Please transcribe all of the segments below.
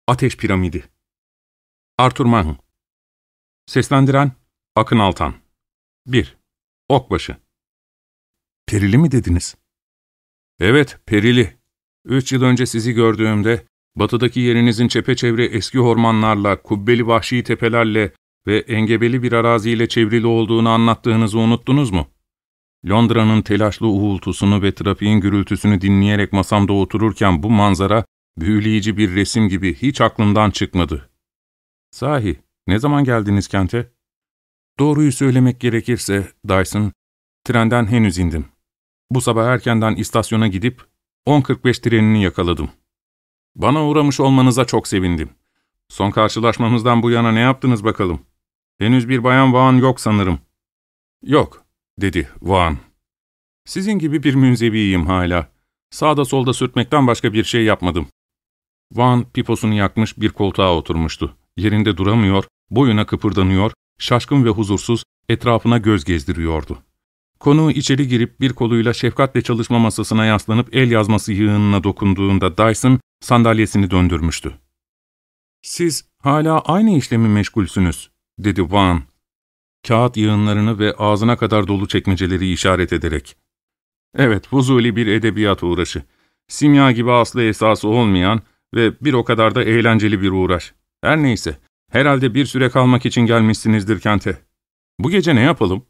Ateş Piramidi. Arthur Mahon. Seslendiren Akın Altan. 1. Okbaşı. Perili mi dediniz? Evet, perili. 3 yıl önce sizi gördüğümde, batıdaki yerinizin çepeçevre eski ormanlarla, kubbeli vahşi tepelerle ve engebeli bir araziyle çevrili olduğunu anlattığınızı unuttunuz mu? Londra'nın telaşlı uğultusunu ve trafiğin gürültüsünü dinleyerek masamda otururken bu manzara, büyüleyici bir resim gibi hiç aklımdan çıkmadı. Sahi, ne zaman geldiniz kente? Doğruyu söylemek gerekirse, Dyson, trenden henüz indim. Bu sabah erkenden istasyona gidip 10.45 trenini yakaladım. Bana uğramış olmanıza çok sevindim. Son karşılaşmamızdan bu yana ne yaptınız bakalım? Henüz bir bayan Vaughan yok sanırım. Yok, dedi Vaughan. Sizin gibi bir münzeviyim hala. Sağda solda sürtmekten başka bir şey yapmadım. Vaughan piposunu yakmış bir koltuğa oturmuştu. Yerinde duramıyor, boyuna kıpırdanıyor, şaşkın ve huzursuz etrafına göz gezdiriyordu. Konuğu içeri girip bir koluyla şefkatle çalışma masasına yaslanıp el yazması yığınına dokunduğunda Dyson sandalyesini döndürmüştü. ''Siz hala aynı işle mi meşgulsünüz?'' dedi Vaughan, kağıt yığınlarını ve ağzına kadar dolu çekmeceleri işaret ederek. ''Evet, fuzuli bir edebiyat uğraşı. Simya gibi aslı esası olmayan ve bir o kadar da eğlenceli bir uğraş. Her neyse, herhalde bir süre kalmak için gelmişsinizdir kente. Bu gece ne yapalım?''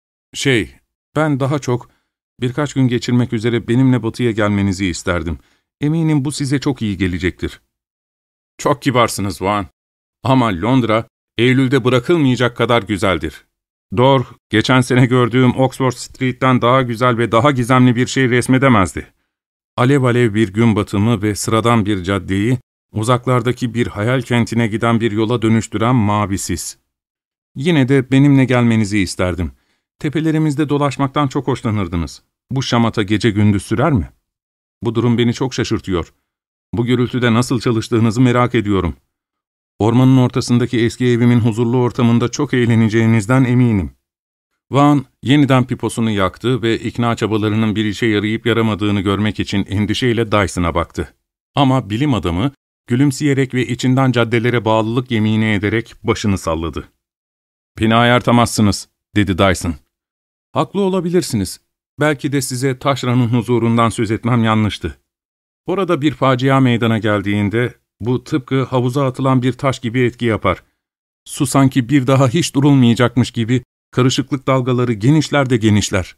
Ben daha çok birkaç gün geçirmek üzere benimle batıya gelmenizi isterdim. Eminim bu size çok iyi gelecektir. Çok kibarsınız Vaughan. Ama Londra, Eylül'de bırakılmayacak kadar güzeldir. Doğru, geçen sene gördüğüm Oxford Street'ten daha güzel ve daha gizemli bir şey resmedemezdi. Alev alev bir gün batımı ve sıradan bir caddeyi, uzaklardaki bir hayal kentine giden bir yola dönüştüren mavi sis. Yine de benimle gelmenizi isterdim. Tepelerimizde dolaşmaktan çok hoşlanırdınız. Bu şamata gece gündüz sürer mi? Bu durum beni çok şaşırtıyor. Bu gürültüde nasıl çalıştığınızı merak ediyorum. Ormanın ortasındaki eski evimin huzurlu ortamında çok eğleneceğinizden eminim. Vaughan yeniden piposunu yaktı ve ikna çabalarının bir işe yarayıp yaramadığını görmek için endişeyle Dyson'a baktı. Ama bilim adamı gülümseyerek ve içinden caddelere bağlılık yemini ederek başını salladı. ''Beni ayartamazsınız.'' dedi Dyson. ''Haklı olabilirsiniz. Belki de size taşranın huzurundan söz etmem yanlıştı. Orada bir facia meydana geldiğinde bu tıpkı havuza atılan bir taş gibi etki yapar. Su sanki bir daha hiç durulmayacakmış gibi karışıklık dalgaları genişler de genişler.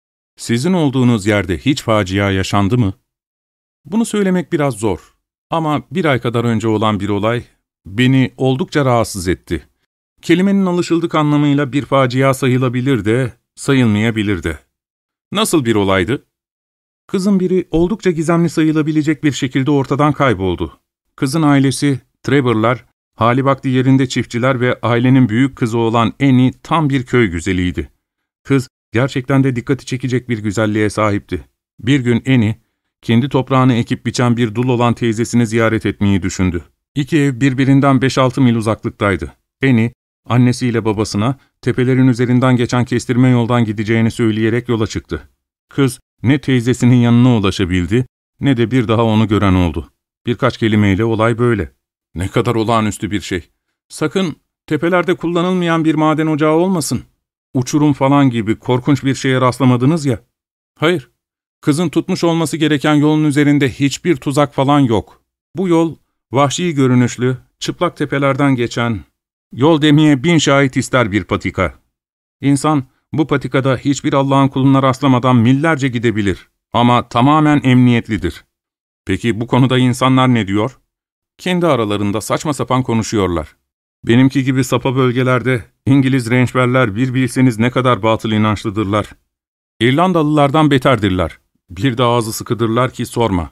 Sizin olduğunuz yerde hiç facia yaşandı mı? Bunu söylemek biraz zor. Ama bir ay kadar önce olan bir olay beni oldukça rahatsız etti. Kelimenin alışıldık anlamıyla bir facia sayılabilir de, sayılmayabilir de. Nasıl bir olaydı? Kızın biri oldukça gizemli sayılabilecek bir şekilde ortadan kayboldu. Kızın ailesi, Trevor'lar, hali vakti yerinde çiftçiler ve ailenin büyük kızı olan Annie tam bir köy güzeliydi. Kız gerçekten de dikkati çekecek bir güzelliğe sahipti. Bir gün Annie, kendi toprağını ekip biçen bir dul olan teyzesini ziyaret etmeyi düşündü. İki ev birbirinden 5-6 mil uzaklıktaydı. Annie, annesiyle babasına tepelerin üzerinden geçen kestirme yoldan gideceğini söyleyerek yola çıktı. Kız ne teyzesinin yanına ulaşabildi ne de bir daha onu gören oldu. Birkaç kelimeyle olay böyle. Ne kadar olağanüstü bir şey. Sakın tepelerde kullanılmayan bir maden ocağı olmasın. Uçurum falan gibi korkunç bir şeye rastlamadınız ya. Hayır, kızın tutmuş olması gereken yolun üzerinde hiçbir tuzak falan yok. Bu yol vahşi görünüşlü, çıplak tepelerden geçen, yol demeye 1000 şahit ister bir patika. İnsan bu patikada hiçbir Allah'ın kuluna rastlamadan millerce gidebilir ama tamamen emniyetlidir. Peki bu konuda insanlar ne diyor? Kendi aralarında saçma sapan konuşuyorlar. Benimki gibi sapa bölgelerde İngiliz rençberler bir bilseniz ne kadar batıl inançlıdırlar. İrlandalılardan beterdirler. Bir de ağzı sıkıdırlar ki sorma.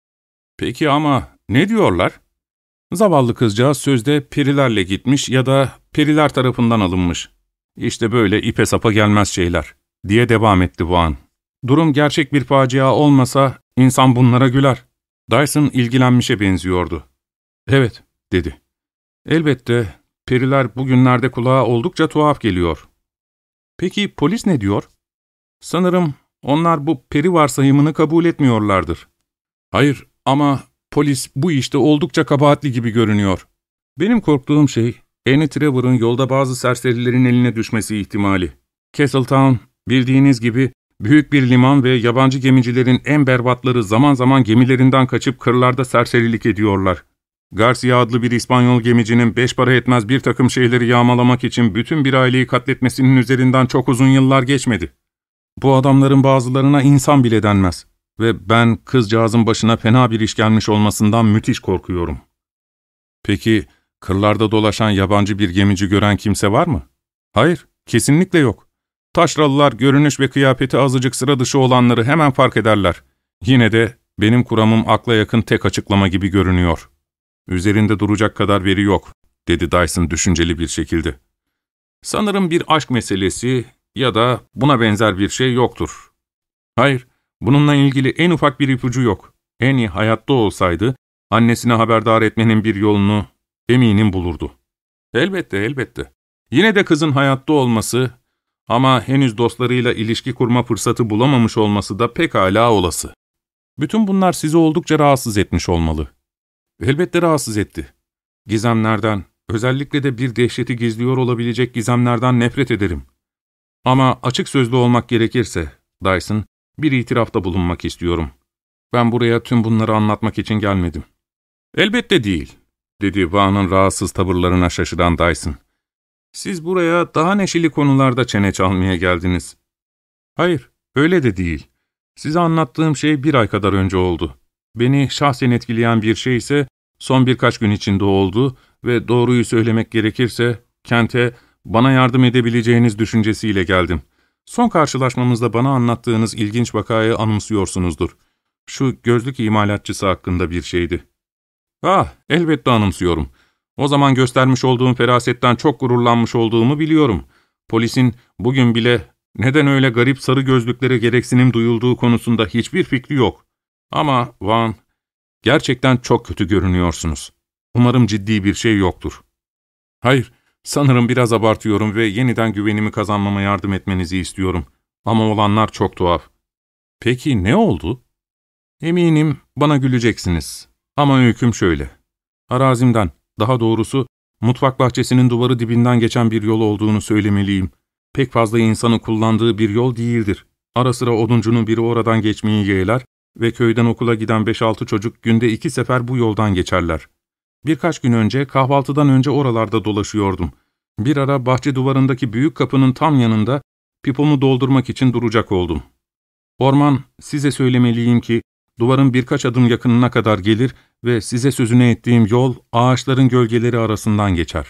Peki ama ne diyorlar? Zavallı kızcağız sözde perilerle gitmiş ya da periler tarafından alınmış. İşte böyle ipe sapa gelmez şeyler, diye devam etti Vaughan. Durum gerçek bir facia olmasa insan bunlara güler. Dyson ilgilenmişe benziyordu. Evet, dedi. Elbette, periler bugünlerde kulağa oldukça tuhaf geliyor. Peki polis ne diyor? Sanırım onlar bu peri varsayımını kabul etmiyorlardır. Hayır ama Polis bu işte oldukça kabahatli gibi görünüyor. Benim korktuğum şey, Annie Trevor'ın yolda bazı serserilerin eline düşmesi ihtimali. Castletown, bildiğiniz gibi, büyük bir liman ve yabancı gemicilerin en berbatları zaman zaman gemilerinden kaçıp kırlarda serserilik ediyorlar. Garcia adlı bir İspanyol gemicinin 5 para etmez bir takım şeyleri yağmalamak için bütün bir aileyi katletmesinin üzerinden çok uzun yıllar geçmedi. Bu adamların bazılarına insan bile denmez ve ben kızcağızın başına fena bir iş gelmiş olmasından müthiş korkuyorum. Peki, kırlarda dolaşan yabancı bir gemici gören kimse var mı? Hayır, kesinlikle yok. Taşralılar görünüş ve kıyafeti azıcık sıra dışı olanları hemen fark ederler. Yine de benim kuramım akla yakın tek açıklama gibi görünüyor. Üzerinde duracak kadar veri yok, dedi Dyson düşünceli bir şekilde. Sanırım bir aşk meselesi ya da buna benzer bir şey yoktur. Hayır, bununla ilgili en ufak bir ipucu yok. Annie hayatta olsaydı, annesine haberdar etmenin bir yolunu eminim bulurdu. Elbette, elbette. Yine de kızın hayatta olması ama henüz dostlarıyla ilişki kurma fırsatı bulamamış olması da pekala olası. Bütün bunlar sizi oldukça rahatsız etmiş olmalı. Elbette rahatsız etti. Gizemlerden, özellikle de bir dehşeti gizliyor olabilecek gizemlerden nefret ederim. Ama açık sözlü olmak gerekirse, Dyson, bir itirafta bulunmak istiyorum. Ben buraya tüm bunları anlatmak için gelmedim. Elbette değil, dedi Vaughn'ın rahatsız tavırlarına şaşıran Dyson. Siz buraya daha neşeli konularda çene çalmaya geldiniz. Hayır, öyle de değil. Size anlattığım şey 1 ay kadar önce oldu. Beni şahsen etkileyen bir şey ise son birkaç gün içinde oldu ve doğruyu söylemek gerekirse kente bana yardım edebileceğiniz düşüncesiyle geldim. Son karşılaşmamızda bana anlattığınız ilginç vakayı anımsıyorsunuzdur. Şu gözlük imalatçısı hakkında bir şeydi. Ah, elbette anımsıyorum. O zaman göstermiş olduğum ferasetten çok gururlanmış olduğumu biliyorum. Polisin bugün bile neden öyle garip sarı gözlüklere gereksinim duyulduğu konusunda hiçbir fikri yok. Ama Vaughn, gerçekten çok kötü görünüyorsunuz. Umarım ciddi bir şey yoktur. Hayır, sanırım biraz abartıyorum ve yeniden güvenimi kazanmama yardım etmenizi istiyorum. Ama olanlar çok tuhaf. Peki ne oldu? Eminim bana güleceksiniz. Ama öyküm şöyle. Arazimden, daha doğrusu mutfak bahçesinin duvarı dibinden geçen bir yol olduğunu söylemeliyim. Pek fazla insanın kullandığı bir yol değildir. Ara sıra oduncunun biri oradan geçmeyi yeğler ve köyden okula giden 5-6 çocuk günde 2 sefer bu yoldan geçerler. Birkaç gün önce kahvaltıdan önce oralarda dolaşıyordum. Bir ara bahçe duvarındaki büyük kapının tam yanında pipomu doldurmak için duracak oldum. Orman, size söylemeliyim ki, duvarın birkaç adım yakınına kadar gelir ve size sözünü ettiğim yol ağaçların gölgeleri arasından geçer.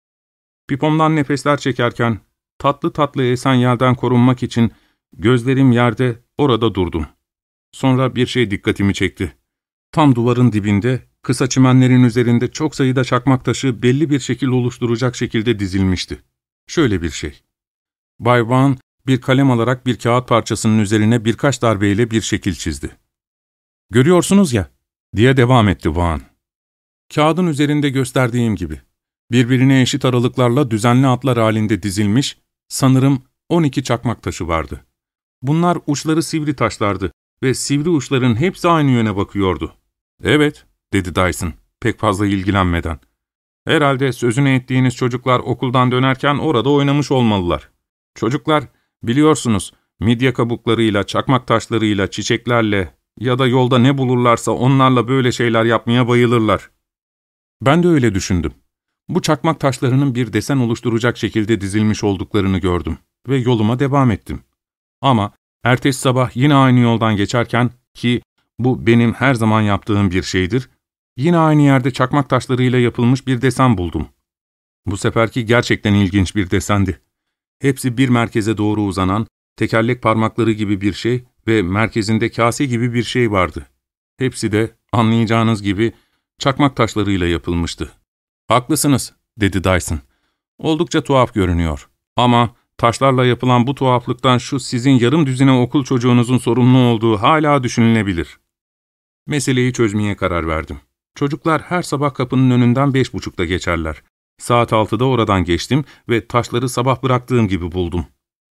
Pipomdan nefesler çekerken, tatlı tatlı esen yerden korunmak için gözlerim yerde, orada durdum. Sonra bir şey dikkatimi çekti. Tam duvarın dibinde, kısa çimenlerin üzerinde çok sayıda çakmak taşı belli bir şekil oluşturacak şekilde dizilmişti. Şöyle bir şey. Bay Vaughn bir kalem alarak bir kağıt parçasının üzerine birkaç darbeyle bir şekil çizdi. "Görüyorsunuz ya," diye devam etti Vaughn. "Kağıdın üzerinde gösterdiğim gibi, birbirine eşit aralıklarla düzenli hatlar halinde dizilmiş, sanırım 12 çakmak taşı vardı. Bunlar uçları sivri taşlardı ve sivri uçların hepsi aynı yöne bakıyordu." "Evet," dedi Dyson, pek fazla ilgilenmeden. "Herhalde sözünü ettiğiniz çocuklar okuldan dönerken orada oynamış olmalılar. Çocuklar, biliyorsunuz, midye kabuklarıyla, çakmak taşlarıyla, çiçeklerle ya da yolda ne bulurlarsa onlarla böyle şeyler yapmaya bayılırlar." Ben de öyle düşündüm. Bu çakmak taşlarının bir desen oluşturacak şekilde dizilmiş olduklarını gördüm ve yoluma devam ettim. Ama ertesi sabah yine aynı yoldan geçerken, ki bu benim her zaman yaptığım bir şeydir, yine aynı yerde çakmak taşlarıyla yapılmış bir desen buldum. Bu seferki gerçekten ilginç bir desendi. Hepsi bir merkeze doğru uzanan, tekerlek parmakları gibi bir şey ve merkezinde kase gibi bir şey vardı. Hepsi de, anlayacağınız gibi, çakmak taşlarıyla yapılmıştı. "Haklısınız," dedi Dyson. "Oldukça tuhaf görünüyor. Ama taşlarla yapılan bu tuhaflıktan şu sizin yarım düzine okul çocuğunuzun sorumlu olduğu hala düşünülebilir." Meseleyi çözmeye karar verdim. Çocuklar her sabah kapının önünden 5.30'da geçerler. Saat 6'da oradan geçtim ve taşları sabah bıraktığım gibi buldum.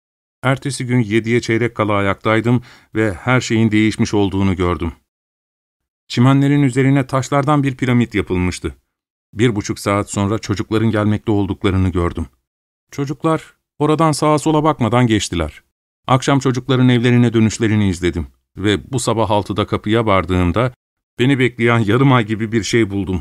Ertesi gün 7'ye çeyrek kala ayaktaydım ve her şeyin değişmiş olduğunu gördüm. Çimenlerin üzerine taşlardan bir piramit yapılmıştı. 1,5 saat sonra çocukların gelmekte olduklarını gördüm. Çocuklar oradan sağa sola bakmadan geçtiler. Akşam çocukların evlerine dönüşlerini izledim ve bu sabah 6'da kapıya vardığımda beni bekleyen yarım ay gibi bir şey buldum.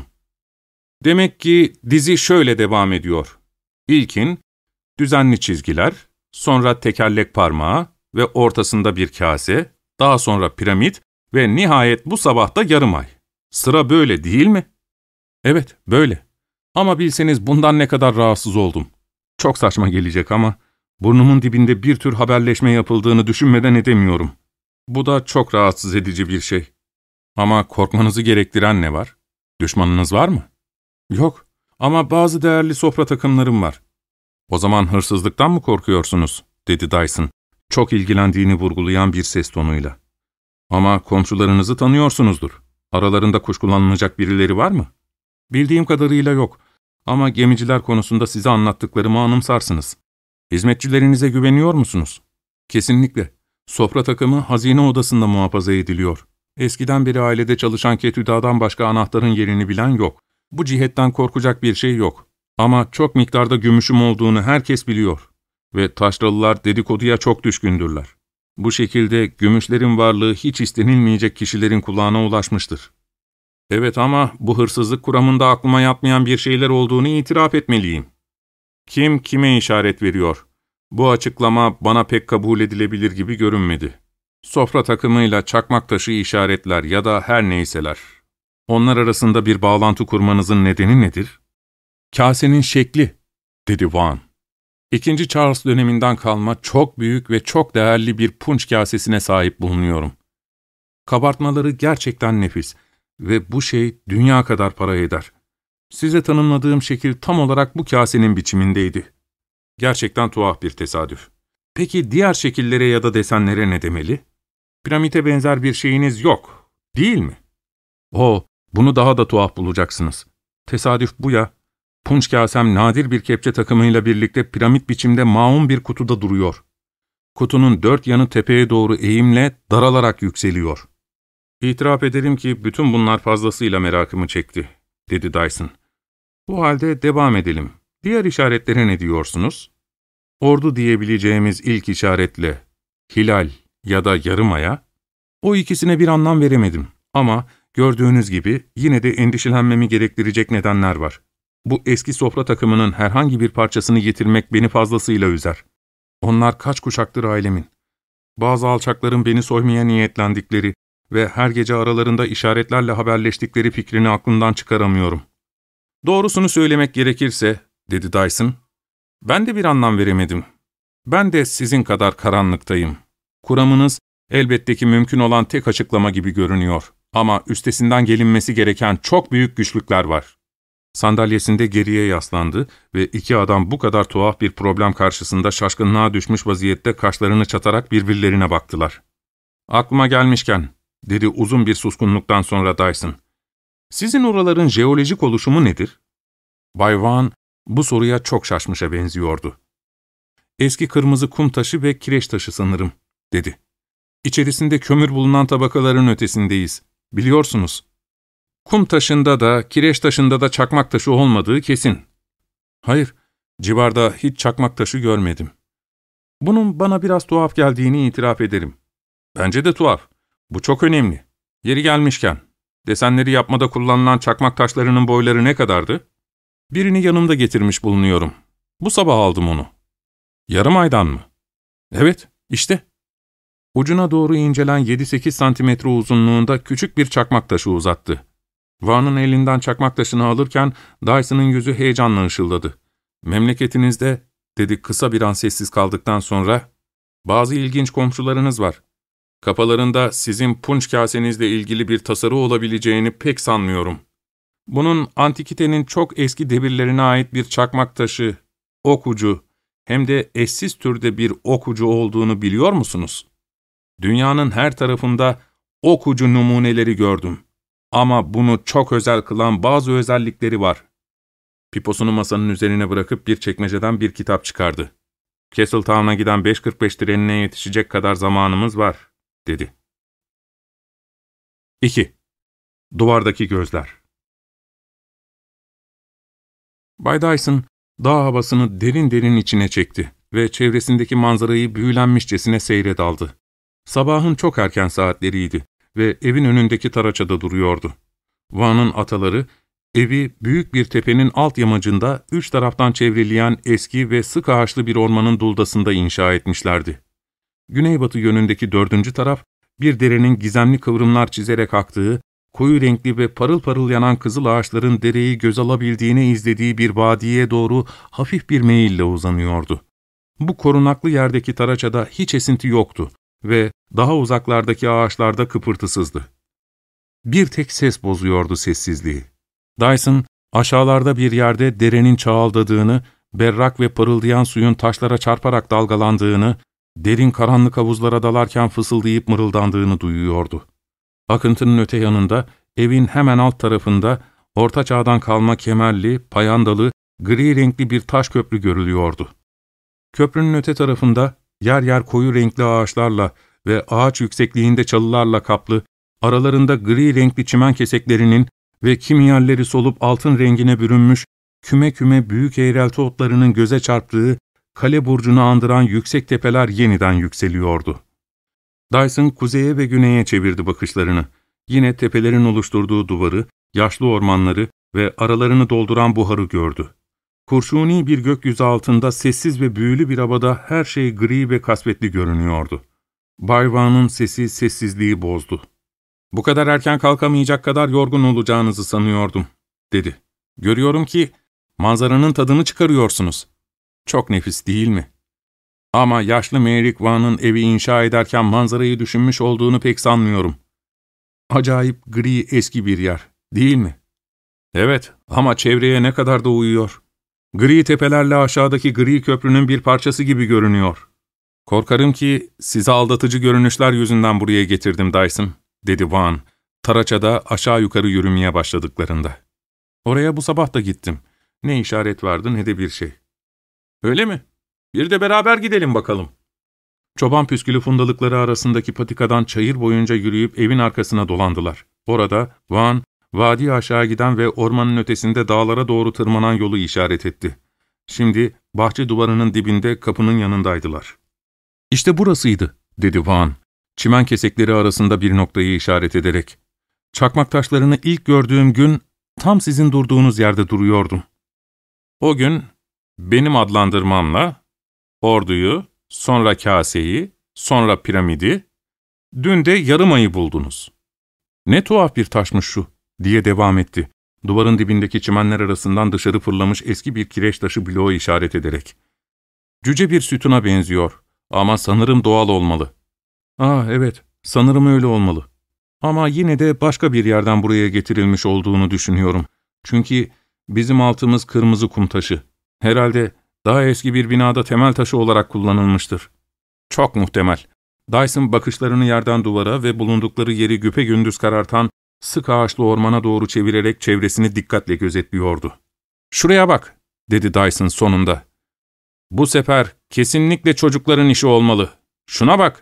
Demek ki dizi şöyle devam ediyor. İlkin düzenli çizgiler, sonra tekerlek parmağı ve ortasında bir kase, daha sonra piramit ve nihayet bu sabah da yarım ay. Sıra böyle değil mi? Evet, böyle. Ama bilseniz bundan ne kadar rahatsız oldum. Çok saçma gelecek ama burnumun dibinde bir tür haberleşme yapıldığını düşünmeden edemiyorum. Bu da çok rahatsız edici bir şey. Ama korkmanızı gerektiren ne var? Düşmanınız var mı? Yok ama bazı değerli sofra takımlarım var. O zaman hırsızlıktan mı korkuyorsunuz? Dedi Dyson, çok ilgilendiğini vurgulayan bir ses tonuyla. Ama komşularınızı tanıyorsunuzdur. Aralarında kuşkulanılacak birileri var mı? Bildiğim kadarıyla yok. Ama gemiciler konusunda size anlattıklarımı anımsarsınız. Hizmetçilerinize güveniyor musunuz? Kesinlikle. Sofra takımı hazine odasında muhafaza ediliyor. Eskiden beri ailede çalışan Ketüda'dan başka anahtarın yerini bilen yok. Bu cihetten korkacak bir şey yok. Ama çok miktarda gümüşüm olduğunu herkes biliyor. Ve taşralılar dedikoduya çok düşkündürler. Bu şekilde gümüşlerin varlığı hiç istenilmeyecek kişilerin kulağına ulaşmıştır. Evet ama bu hırsızlık kuramında aklıma yatmayan bir şeyler olduğunu itiraf etmeliyim. Kim kime işaret veriyor? Bu açıklama bana pek kabul edilebilir gibi görünmedi. Sofra takımıyla çakmak taşı işaretler ya da her neyseler. Onlar arasında bir bağlantı kurmanızın nedeni nedir? Kasenin şekli, dedi Vaughan. İkinci Charles döneminden kalma çok büyük ve çok değerli bir punç kasesine sahip bulunuyorum. Kabartmaları gerçekten nefis ve bu şey dünya kadar para eder. Size tanımladığım şekil tam olarak bu kasenin biçimindeydi. Gerçekten tuhaf bir tesadüf. Peki diğer şekillere ya da desenlere ne demeli? Piramite benzer bir şeyiniz yok, değil mi? Bunu daha da tuhaf bulacaksınız. Tesadüf bu ya. Punç kasem nadir bir kepçe takımıyla birlikte piramit biçimde maun bir kutuda duruyor. Kutunun 4 yanı tepeye doğru eğimle daralarak yükseliyor. İtiraf ederim ki bütün bunlar fazlasıyla merakımı çekti, dedi Dyson. Bu halde devam edelim. Diğer işaretlere ne diyorsunuz? Ordu diyebileceğimiz ilk işaretle hilal ya da yarım aya, o ikisine bir anlam veremedim. Ama gördüğünüz gibi yine de endişelenmemi gerektirecek nedenler var. Bu eski sofra takımının herhangi bir parçasını yitirmek beni fazlasıyla üzer. Onlar kaç kuşaktır ailemin. Bazı alçakların beni soymaya niyetlendikleri ve her gece aralarında işaretlerle haberleştikleri fikrini aklımdan çıkaramıyorum. Doğrusunu söylemek gerekirse, dedi Dyson, ben de bir anlam veremedim. Ben de sizin kadar karanlıktayım. Kuramınız elbette ki mümkün olan tek açıklama gibi görünüyor. Ama üstesinden gelinmesi gereken çok büyük güçlükler var. Sandalyesinde geriye yaslandı ve iki adam bu kadar tuhaf bir problem karşısında şaşkınlığa düşmüş vaziyette kaşlarını çatarak birbirlerine baktılar. Aklıma gelmişken, dedi uzun bir suskunluktan sonra Dyson, sizin oraların jeolojik oluşumu nedir? Bay Vaughan bu soruya çok şaşmışa benziyordu. Eski kırmızı kum taşı ve kireç taşı sanırım, dedi. İçerisinde kömür bulunan tabakaların ötesindeyiz, biliyorsunuz. Kum taşında da, kireç taşında da çakmak taşı olmadığı kesin. Hayır, civarda hiç çakmak taşı görmedim. Bunun bana biraz tuhaf geldiğini itiraf ederim. Bence de tuhaf. Bu çok önemli. Yeri gelmişken, desenleri yapmada kullanılan çakmak taşlarının boyları ne kadardı? Birini yanımda getirmiş bulunuyorum. Bu sabah aldım onu. Yarım aydan mı? Evet, işte. Ucuna doğru incelen 7-8 santimetre uzunluğunda küçük bir çakmak taşı uzattı. Vaughan'ın elinden çakmak taşını alırken Dyson'ın yüzü heyecanla ışıldadı. Memleketinizde, dedi kısa bir an sessiz kaldıktan sonra, bazı ilginç komşularınız var. Kafalarında sizin punç kasenizle ilgili bir tasarı olabileceğini pek sanmıyorum. Bunun antikitenin çok eski devirlerine ait bir çakmak taşı, ok ucu, hem de eşsiz türde bir ok ucu olduğunu biliyor musunuz? Dünyanın her tarafında ok ucu numuneleri gördüm. Ama bunu çok özel kılan bazı özellikleri var. Piposunu masanın üzerine bırakıp bir çekmeceden bir kitap çıkardı. Castletown'a giden 5:45 trenine yetişecek kadar zamanımız var, dedi. 2. Duvardaki gözler. Bay Dyson, dağ havasını derin derin içine çekti ve çevresindeki manzarayı büyülenmişçesine seyre daldı. Sabahın çok erken saatleriydi ve evin önündeki taraçada duruyordu. Vaughan'ın ataları, evi büyük bir tepenin alt yamacında 3 taraftan çevreleyen eski ve sık ağaçlı bir ormanın duldasında inşa etmişlerdi. Güneybatı yönündeki 4. taraf, bir derenin gizemli kıvrımlar çizerek aktığı, koyu renkli ve parıl parıl yanan kızıl ağaçların dereyi göz alabildiğine izlediği bir vadiye doğru hafif bir meyille uzanıyordu. Bu korunaklı yerdeki taraçada hiç esinti yoktu ve daha uzaklardaki ağaçlarda kıpırtısızdı. Bir tek ses bozuyordu sessizliği. Dyson, aşağılarda bir yerde derenin çağıldadığını, berrak ve parıldayan suyun taşlara çarparak dalgalandığını, derin karanlık havuzlara dalarken fısıldayıp mırıldandığını duyuyordu. Akıntının öte yanında, evin hemen alt tarafında, Orta Çağ'dan kalma kemerli, payandalı, gri renkli bir taş köprü görülüyordu. Köprünün öte tarafında, yer yer koyu renkli ağaçlarla ve ağaç yüksekliğinde çalılarla kaplı, aralarında gri renkli çimen keseklerinin ve kimi yerleri solup altın rengine bürünmüş, küme küme büyük eğrelti otlarının göze çarptığı, kale burcunu andıran yüksek tepeler yeniden yükseliyordu. Dyson kuzeye ve güneye çevirdi bakışlarını. Yine tepelerin oluşturduğu duvarı, yaşlı ormanları ve aralarını dolduran buharı gördü. Kurşuni bir gökyüzü altında sessiz ve büyülü bir havada her şey gri ve kasvetli görünüyordu. Bay Vaughan'ın sesi sessizliği bozdu. "Bu kadar erken kalkamayacak kadar yorgun olacağınızı sanıyordum," dedi. "Görüyorum ki manzaranın tadını çıkarıyorsunuz. Çok nefis değil mi? Ama yaşlı Merrick Vaughan'ın evi inşa ederken manzarayı düşünmüş olduğunu pek sanmıyorum. Acayip gri eski bir yer, değil mi? Evet, ama çevreye ne kadar da uyuyor. Gri tepelerle aşağıdaki gri köprünün bir parçası gibi görünüyor. Korkarım ki sizi aldatıcı görünüşler yüzünden buraya getirdim Dyson," dedi Vaughan, taraçada aşağı yukarı yürümeye başladıklarında. "Oraya bu sabah da gittim. Ne işaret vardı ne de bir şey." "Öyle mi? Bir de beraber gidelim bakalım." Çoban püskülü fundalıkları arasındaki patikadan çayır boyunca yürüyüp evin arkasına dolandılar. Orada Vaughan, vadi aşağı giden ve ormanın ötesinde dağlara doğru tırmanan yolu işaret etti. Şimdi bahçe duvarının dibinde kapının yanındaydılar. "İşte burasıydı," dedi Vaughan, çimen kesekleri arasında bir noktayı işaret ederek. "Çakmak taşlarını ilk gördüğüm gün tam sizin durduğunuz yerde duruyordum. O gün benim adlandırmamla orduyu, sonra kaseyi, sonra piramidi, dün de yarım ayı buldunuz." "Ne tuhaf bir taşmış şu," diye devam etti, duvarın dibindeki çimenler arasından dışarı fırlamış eski bir kireç taşı bloğu işaret ederek. "Cüce bir sütuna benziyor ama sanırım doğal olmalı." Evet, sanırım öyle olmalı. Ama yine de başka bir yerden buraya getirilmiş olduğunu düşünüyorum. Çünkü bizim altımız kırmızı kum taşı. Herhalde daha eski bir binada temel taşı olarak kullanılmıştır." "Çok muhtemel." Dyson bakışlarını yerden duvara ve bulundukları yeri güpegündüz karartan sık ağaçlı ormana doğru çevirerek çevresini dikkatle gözetliyordu. "Şuraya bak," dedi Dyson sonunda. "Bu sefer kesinlikle çocukların işi olmalı. Şuna bak."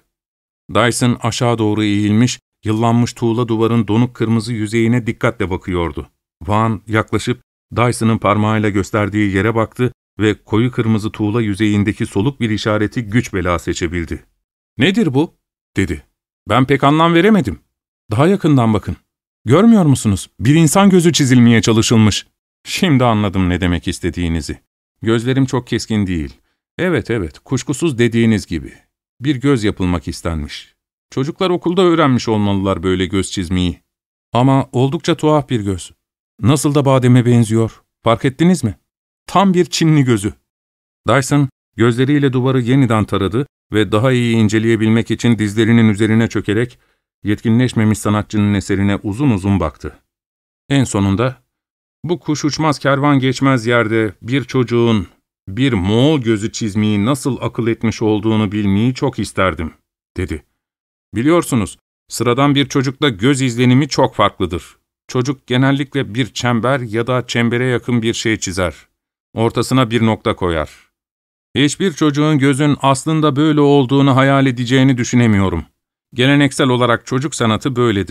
Dyson aşağı doğru eğilmiş, yıllanmış tuğla duvarın donuk kırmızı yüzeyine dikkatle bakıyordu. Vaughan yaklaşıp Dyson'ın parmağıyla gösterdiği yere baktı ve koyu kırmızı tuğla yüzeyindeki soluk bir işareti güç bela seçebildi. "Nedir bu?" dedi. "Ben pek anlam veremedim. Daha yakından bakın. Görmüyor musunuz? Bir insan gözü çizilmeye çalışılmış." "Şimdi anladım ne demek istediğinizi. Gözlerim çok keskin değil. Evet, kuşkusuz dediğiniz gibi. Bir göz yapılmak istenmiş. Çocuklar okulda öğrenmiş olmalılar böyle göz çizmeyi. Ama oldukça tuhaf bir göz. Nasıl da bademe benziyor. Fark ettiniz mi? Tam bir Çinli gözü." Dyson gözleriyle duvarı yeniden taradı ve daha iyi inceleyebilmek için dizlerinin üzerine çökerek yetkinleşmemiş sanatçının eserine uzun uzun baktı. En sonunda, "Bu kuş uçmaz kervan geçmez yerde bir çocuğun bir Moğol gözü çizmeyi nasıl akıl etmiş olduğunu bilmeyi çok isterdim," dedi. "Biliyorsunuz, sıradan bir çocukla göz izlenimi çok farklıdır. Çocuk genellikle bir çember ya da çembere yakın bir şey çizer. Ortasına bir nokta koyar. Hiçbir çocuğun gözün aslında böyle olduğunu hayal edeceğini düşünemiyorum. Geleneksel olarak çocuk sanatı böyledir.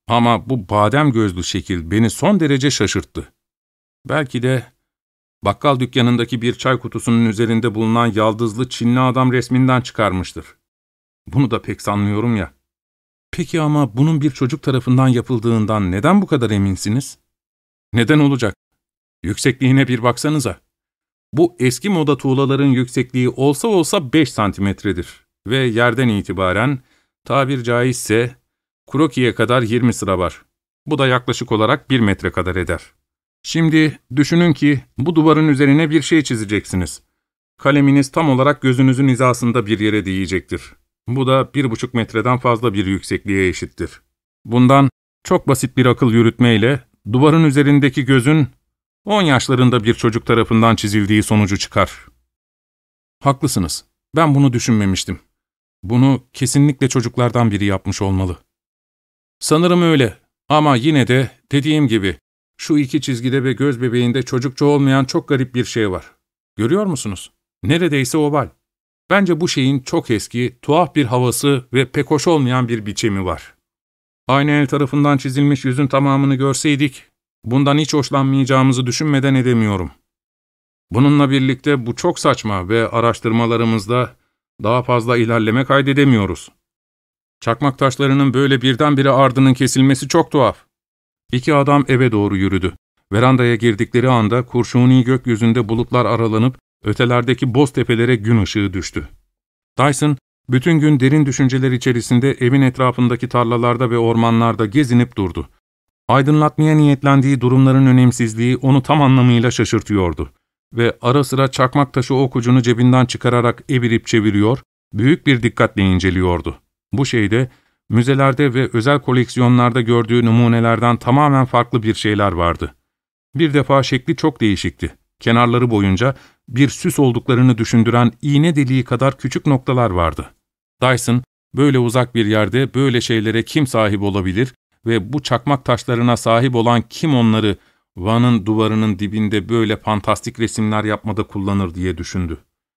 Ama bu badem gözlü şekil beni son derece şaşırttı. Belki de bakkal dükkanındaki bir çay kutusunun üzerinde bulunan yaldızlı Çinli adam resminden çıkarmıştır. Bunu da pek sanmıyorum ya. Peki ama bunun bir çocuk tarafından yapıldığından neden bu kadar eminsiniz? Neden olacak? Yüksekliğine bir baksanıza. Bu eski moda tuğlaların yüksekliği olsa olsa 5 santimetredir ve yerden itibaren, tabir caizse, krokiye kadar 20 sıra var. Bu da yaklaşık olarak 1 metre kadar eder. Şimdi düşünün ki bu duvarın üzerine bir şey çizeceksiniz. Kaleminiz tam olarak gözünüzün hizasında bir yere değecektir. Bu da 1,5 metreden fazla bir yüksekliğe eşittir. Bundan çok basit bir akıl yürütmeyle duvarın üzerindeki gözün 10 yaşlarında bir çocuk tarafından çizildiği sonucu çıkar. Haklısınız. Ben bunu düşünmemiştim. Bunu kesinlikle çocuklardan biri yapmış olmalı. Sanırım öyle. Ama yine de dediğim gibi şu iki çizgide ve göz bebeğinde çocukça olmayan çok garip bir şey var. Görüyor musunuz? Neredeyse oval. Bence bu şeyin çok eski, tuhaf bir havası ve pek hoş olmayan bir biçimi var. Aynı el tarafından çizilmiş yüzün tamamını görseydik, bundan hiç hoşlanmayacağımızı düşünmeden edemiyorum. Bununla birlikte bu çok saçma ve araştırmalarımızda daha fazla ilerleme kaydedemiyoruz. Çakmak taşlarının böyle birdenbire ardının kesilmesi çok tuhaf. İki adam eve doğru yürüdü. Verandaya girdikleri anda kurşuni gökyüzünde bulutlar aralanıp ötelerdeki boz tepelere gün ışığı düştü. Dyson, bütün gün derin düşünceler içerisinde evin etrafındaki tarlalarda ve ormanlarda gezinip durdu. Aydınlatmaya niyetlendiği durumların önemsizliği onu tam anlamıyla şaşırtıyordu. Ve ara sıra çakmak taşı ok ucunu cebinden çıkararak evirip çeviriyor, büyük bir dikkatle inceliyordu. Bu şeyde, müzelerde ve özel koleksiyonlarda gördüğü numunelerden tamamen farklı bir şeyler vardı. Bir defa şekli çok değişikti. Kenarları boyunca bir süs olduklarını düşündüren iğne deliği kadar küçük noktalar vardı. Dyson, böyle uzak bir yerde böyle şeylere kim sahip olabilir ve bu çakmak taşlarına sahip olan kim onları Van'ın duvarının dibinde böyle fantastik resimler yapmada kullanır diye düşündü.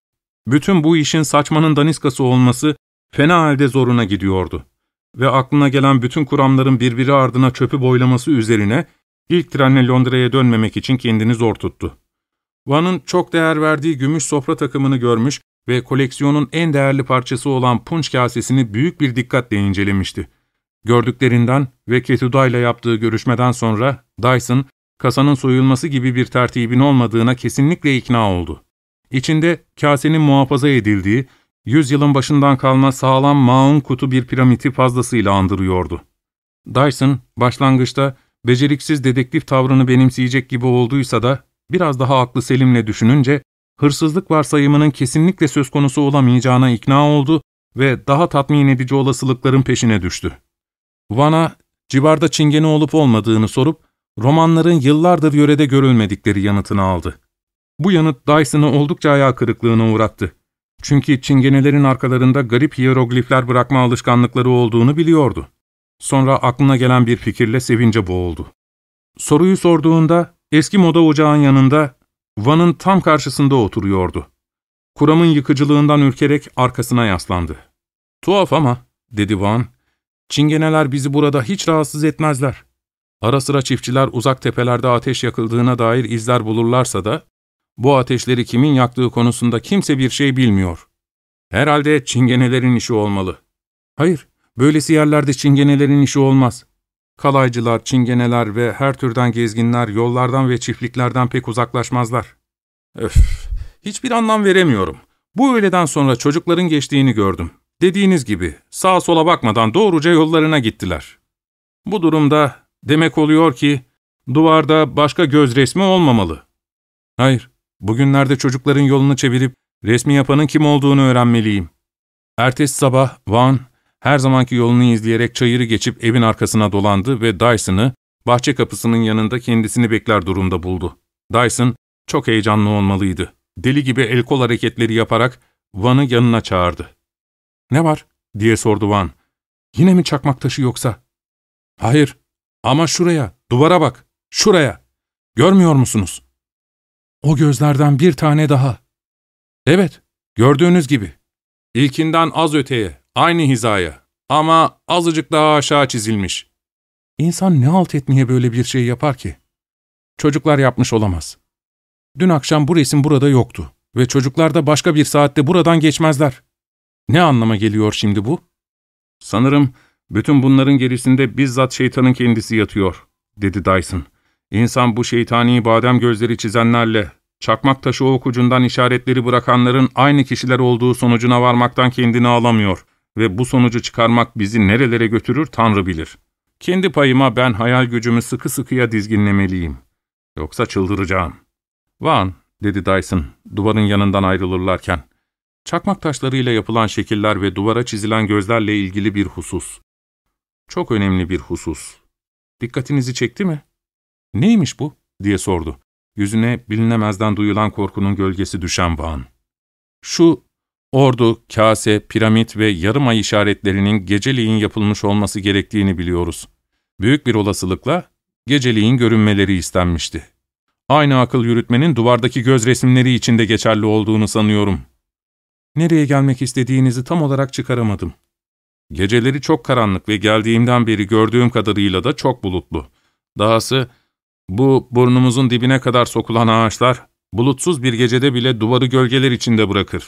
Bütün bu işin saçmanın daniskası olması fena halde zoruna gidiyordu. Ve aklına gelen bütün kuramların birbiri ardına çöpü boylaması üzerine ilk trenle Londra'ya dönmemek için kendini zor tuttu. Van'ın çok değer verdiği gümüş sofra takımını görmüş ve koleksiyonun en değerli parçası olan punç kasesini büyük bir dikkatle incelemişti. Gördüklerinden ve Ketuda ile yaptığı görüşmeden sonra Dyson, kasanın soyulması gibi bir tertibin olmadığına kesinlikle ikna oldu. İçinde kasenin muhafaza edildiği, 100 yılın başından kalma sağlam maun kutu bir piramidi fazlasıyla andırıyordu. Dyson, başlangıçta beceriksiz dedektif tavrını benimseyecek gibi olduysa da, biraz daha aklı selimle düşününce, hırsızlık varsayımının kesinlikle söz konusu olamayacağına ikna oldu ve daha tatmin edici olasılıkların peşine düştü. Van'a, civarda çingene olup olmadığını sorup, romanların yıllardır yörede görülmedikleri yanıtını aldı. Bu yanıt Dyson'ı oldukça hayal kırıklığına uğrattı. Çünkü çingenelerin arkalarında garip hiyeroglifler bırakma alışkanlıkları olduğunu biliyordu. Sonra aklına gelen bir fikirle sevince boğuldu. Soruyu sorduğunda eski moda ocağın yanında, Van'ın tam karşısında oturuyordu. Kuramın yıkıcılığından ürkerek arkasına yaslandı. "Tuhaf ama," dedi Van, "çingeneler bizi burada hiç rahatsız etmezler. Ara sıra çiftçiler uzak tepelerde ateş yakıldığına dair izler bulurlarsa da, bu ateşleri kimin yaktığı konusunda kimse bir şey bilmiyor. Herhalde çingenelerin işi olmalı." "Hayır, böylesi yerlerde çingenelerin işi olmaz. Kalaycılar, çingeneler ve her türden gezginler yollardan ve çiftliklerden pek uzaklaşmazlar." "Öf, hiçbir anlam veremiyorum. Bu öğleden sonra çocukların geçtiğini gördüm. Dediğiniz gibi sağa sola bakmadan doğruca yollarına gittiler. Bu durumda demek oluyor ki duvarda başka göz resmi olmamalı." "Hayır, bugünlerde çocukların yolunu çevirip resmi yapanın kim olduğunu öğrenmeliyim." Ertesi sabah Van, her zamanki yolunu izleyerek çayırı geçip evin arkasına dolandı ve Dyson'ı bahçe kapısının yanında kendisini bekler durumda buldu. Dyson çok heyecanlı olmalıydı. Deli gibi el kol hareketleri yaparak Van'ı yanına çağırdı. "Ne var?" diye sordu Van. "Yine mi çakmak taşı yoksa?" "Hayır, ama şuraya, duvara bak, şuraya. Görmüyor musunuz? O gözlerden bir tane daha." "Evet, gördüğünüz gibi. İlkinden az öteye, aynı hizaya ama azıcık daha aşağı çizilmiş." İnsan ne halt etmeye böyle bir şey yapar ki? Çocuklar yapmış olamaz. Dün akşam bu resim burada yoktu ve çocuklar da başka bir saatte buradan geçmezler. Ne anlama geliyor şimdi bu? Sanırım bütün bunların gerisinde bizzat şeytanın kendisi yatıyor, dedi Dyson. İnsan bu şeytani badem gözleri çizenlerle, çakmak taşı ok ucundan işaretleri bırakanların aynı kişiler olduğu sonucuna varmaktan kendini alamıyor ve bu sonucu çıkarmak bizi nerelere götürür Tanrı bilir. Kendi payıma ben hayal gücümü sıkı sıkıya dizginlemeliyim. Yoksa çıldıracağım. Van, dedi Dyson, duvarın yanından ayrılırlarken. Çakmak taşlarıyla yapılan şekiller ve duvara çizilen gözlerle ilgili bir husus. Çok önemli bir husus. Dikkatinizi çekti mi? Neymiş bu? Diye sordu. Yüzüne bilinemezden duyulan korkunun gölgesi düşen Van. Şu, ordu, kase, piramit ve yarım ay işaretlerinin geceliğin yapılmış olması gerektiğini biliyoruz. Büyük bir olasılıkla geceliğin görünmeleri istenmişti. Aynı akıl yürütmenin duvardaki göz resimleri içinde geçerli olduğunu sanıyorum. Nereye gelmek istediğinizi tam olarak çıkaramadım. Geceleri çok karanlık ve geldiğimden beri gördüğüm kadarıyla da çok bulutlu. Dahası bu burnumuzun dibine kadar sokulan ağaçlar, bulutsuz bir gecede bile duvarı gölgeler içinde bırakır.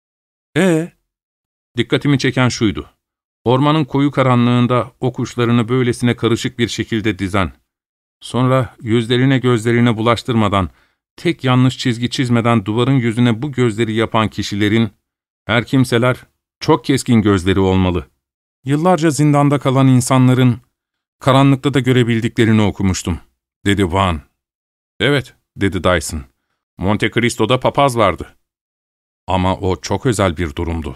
Dikkatimi çeken şuydu. Ormanın koyu karanlığında o kuşlarını böylesine karışık bir şekilde dizen, sonra yüzlerine gözlerine bulaştırmadan, tek yanlış çizgi çizmeden duvarın yüzüne bu gözleri yapan kişilerin, her kimseler, çok keskin gözleri olmalı. Yıllarca zindanda kalan insanların, karanlıkta da görebildiklerini okumuştum, dedi Van. Evet, dedi Dyson. Monte Cristo'da papaz vardı. Ama o çok özel bir durumdu.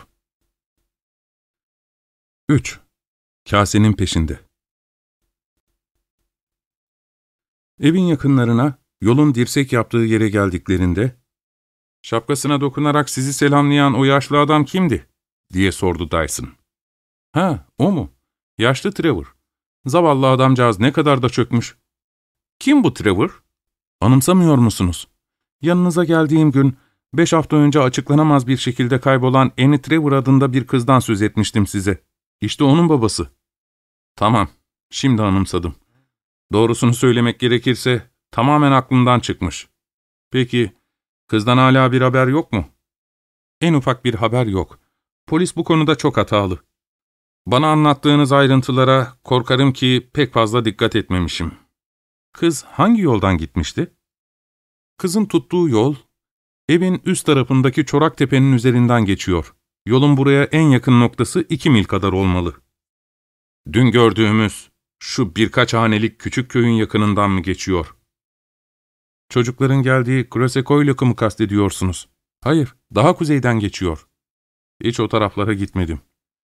3. Kasenin peşinde. Evin yakınlarına, yolun dirsek yaptığı yere geldiklerinde, ''Şapkasına dokunarak sizi selamlayan o yaşlı adam kimdi?'' diye sordu Dyson. ''Ha, o mu? Yaşlı Trevor. Zavallı adamcağız ne kadar da çökmüş.'' ''Kim bu Trevor? Anımsamıyor musunuz? Yanınıza geldiğim gün, 5 hafta önce açıklanamaz bir şekilde kaybolan Annie Trevor adında bir kızdan söz etmiştim size. İşte onun babası.'' ''Tamam, şimdi anımsadım. Doğrusunu söylemek gerekirse tamamen aklımdan çıkmış. Peki, kızdan hala bir haber yok mu?'' ''En ufak bir haber yok. Polis bu konuda çok hatalı. Bana anlattığınız ayrıntılara korkarım ki pek fazla dikkat etmemişim. Kız hangi yoldan gitmişti?'' ''Kızın tuttuğu yol, evin üst tarafındaki çorak tepenin üzerinden geçiyor. Yolun buraya en yakın noktası 2 mil kadar olmalı.'' ''Dün gördüğümüz şu birkaç hanelik küçük köyün yakınından mı geçiyor?'' ''Çocukların geldiği Krosekoylak'ı mı kastediyorsunuz?'' ''Hayır, daha kuzeyden geçiyor.'' ''Hiç o taraflara gitmedim.''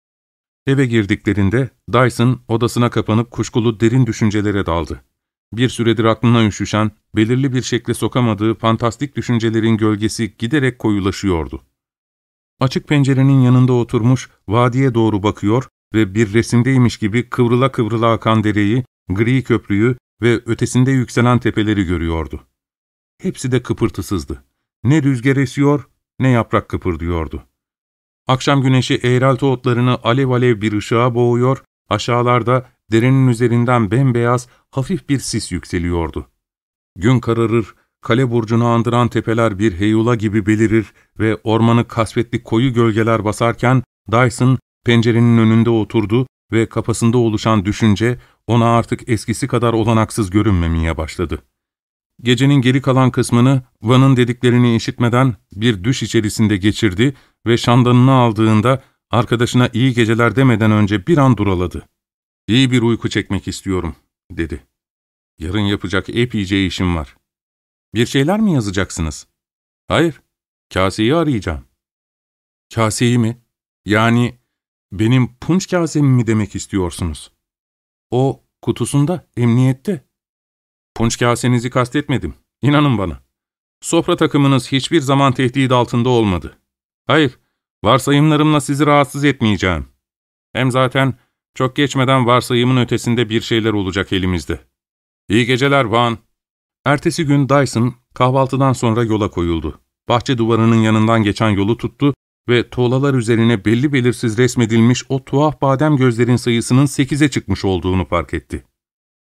Eve girdiklerinde Dyson odasına kapanıp kuşkulu derin düşüncelere daldı. Bir süredir aklına üşüşen, belirli bir şekle sokamadığı fantastik düşüncelerin gölgesi giderek koyulaşıyordu. Açık pencerenin yanında oturmuş, vadiye doğru bakıyor ve bir resimdeymiş gibi kıvrıla kıvrıla akan dereyi, gri köprüyü ve ötesinde yükselen tepeleri görüyordu. Hepsi de kıpırtısızdı. Ne rüzgar esiyor, ne yaprak kıpırdıyordu. Akşam güneşi eğrelti otlarını alev alev bir ışığa boğuyor, aşağılarda derenin üzerinden bembeyaz, hafif bir sis yükseliyordu. Gün kararır, kale burcunu andıran tepeler bir heyula gibi belirir ve ormanı kasvetli koyu gölgeler basarken Dyson pencerenin önünde oturdu ve kafasında oluşan düşünce ona artık eskisi kadar olanaksız görünmemeye başladı. Gecenin geri kalan kısmını Van'ın dediklerini işitmeden bir düş içerisinde geçirdi ve şandanını aldığında arkadaşına iyi geceler demeden önce bir an duraladı. ''İyi bir uyku çekmek istiyorum.'' dedi. ''Yarın yapacak epeyce işim var.'' ''Bir şeyler mi yazacaksınız?'' ''Hayır, kaseyi arayacağım.'' ''Kaseyi mi? Yani benim punç kasemi mi demek istiyorsunuz?'' ''O kutusunda, emniyette.'' ''Punç kasenizi kastetmedim, İnanın bana. Sofra takımınız hiçbir zaman tehdit altında olmadı. Hayır, varsayımlarımla sizi rahatsız etmeyeceğim. Hem zaten çok geçmeden varsayımın ötesinde bir şeyler olacak elimizde. İyi geceler Van.'' Ertesi gün Dyson kahvaltıdan sonra yola koyuldu. Bahçe duvarının yanından geçen yolu tuttu ve tuğlalar üzerine belli belirsiz resmedilmiş o tuhaf badem gözlerin sayısının 8'e çıkmış olduğunu fark etti.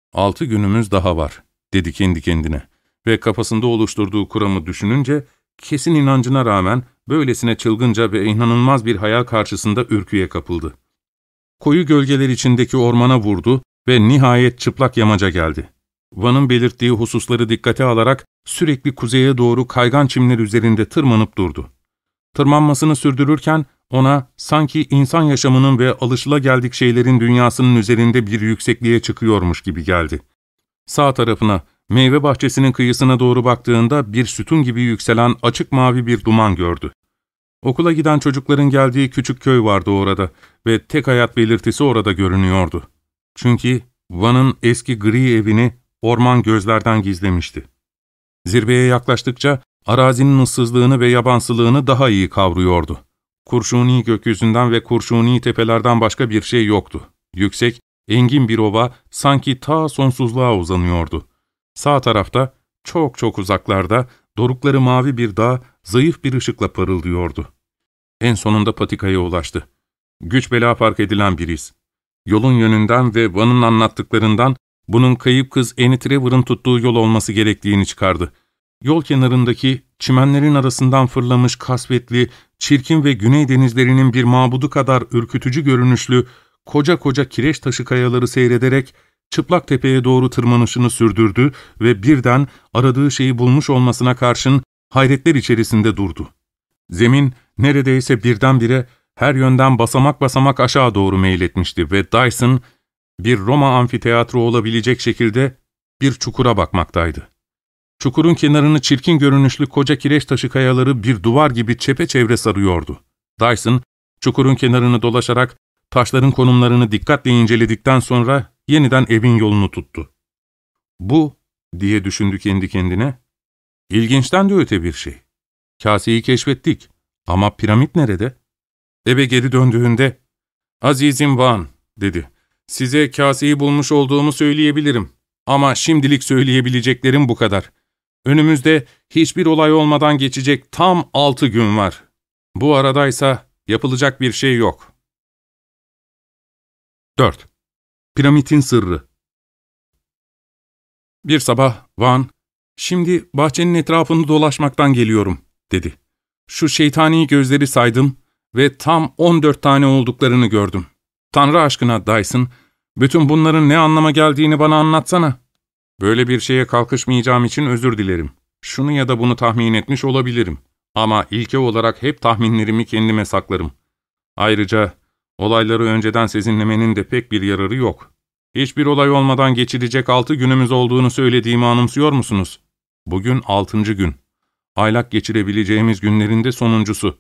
6 günümüz daha var, dedi kendi kendine ve kafasında oluşturduğu kuramı düşününce, kesin inancına rağmen böylesine çılgınca ve inanılmaz bir hayal karşısında ürküye kapıldı. Koyu gölgeler içindeki ormana vurdu ve nihayet çıplak yamaca geldi. Van'ın belirttiği hususları dikkate alarak sürekli kuzeye doğru kaygan çimler üzerinde tırmanıp durdu. Tırmanmasını sürdürürken ona sanki insan yaşamının ve alışılageldik şeylerin dünyasının üzerinde bir yüksekliğe çıkıyormuş gibi geldi. Sağ tarafına, meyve bahçesinin kıyısına doğru baktığında bir sütun gibi yükselen açık mavi bir duman gördü. Okula giden çocukların geldiği küçük köy vardı orada ve tek hayat belirtisi orada görünüyordu. Çünkü Van'ın eski gri evini orman gözlerden gizlemişti. Zirveye yaklaştıkça arazinin ıssızlığını ve yabansılığını daha iyi kavruyordu. Kurşuni gökyüzünden ve kurşuni tepelerden başka bir şey yoktu. Yüksek, engin bir ova sanki ta sonsuzluğa uzanıyordu. Sağ tarafta, çok çok uzaklarda, dorukları mavi bir dağ zayıf bir ışıkla parıldıyordu. En sonunda patikaya ulaştı. Güç bela fark edilen bir iz. Yolun yönünden ve Van'ın anlattıklarından bunun kayıp kız Annie Trevor'ın tuttuğu yol olması gerektiğini çıkardı. Yol kenarındaki çimenlerin arasından fırlamış kasvetli, çirkin ve güney denizlerinin bir mabudu kadar ürkütücü görünüşlü, koca koca kireç taşı kayaları seyrederek çıplak tepeye doğru tırmanışını sürdürdü ve birden aradığı şeyi bulmuş olmasına karşın hayretler içerisinde durdu. Zemin neredeyse birdenbire her yönden basamak basamak aşağı doğru meyletmişti ve Dyson bir Roma amfiteyatro olabilecek şekilde bir çukura bakmaktaydı. Çukurun kenarını çirkin görünüşlü koca kireç taşı kayaları bir duvar gibi çepeçevre sarıyordu. Dyson, çukurun kenarını dolaşarak taşların konumlarını dikkatle inceledikten sonra yeniden evin yolunu tuttu. "Bu," diye düşündü kendi kendine, "ilginçten de öte bir şey. Kaseyi keşfettik ama piramit nerede?" Eve geri döndüğünde, "Azizim Van," dedi, "size kaseyi bulmuş olduğumu söyleyebilirim. Ama şimdilik söyleyebileceklerim bu kadar. Önümüzde hiçbir olay olmadan geçecek tam 6 gün var. Bu aradaysa yapılacak bir şey yok." 4. Piramitin sırrı. Bir sabah Van, "Şimdi bahçenin etrafını dolaşmaktan geliyorum," dedi. "Şu şeytani gözleri saydım ve tam 14 tane olduklarını gördüm. Tanrı aşkına Dyson, bütün bunların ne anlama geldiğini bana anlatsana." "Böyle bir şeye kalkışmayacağım için özür dilerim. Şunu ya da bunu tahmin etmiş olabilirim. Ama ilke olarak hep tahminlerimi kendime saklarım. Ayrıca olayları önceden sezinlemenin de pek bir yararı yok. Hiçbir olay olmadan geçirecek 6 günümüz olduğunu söylediğimi anımsıyor musunuz? Bugün 6. gün. Aylak geçirebileceğimiz günlerin de sonuncusu.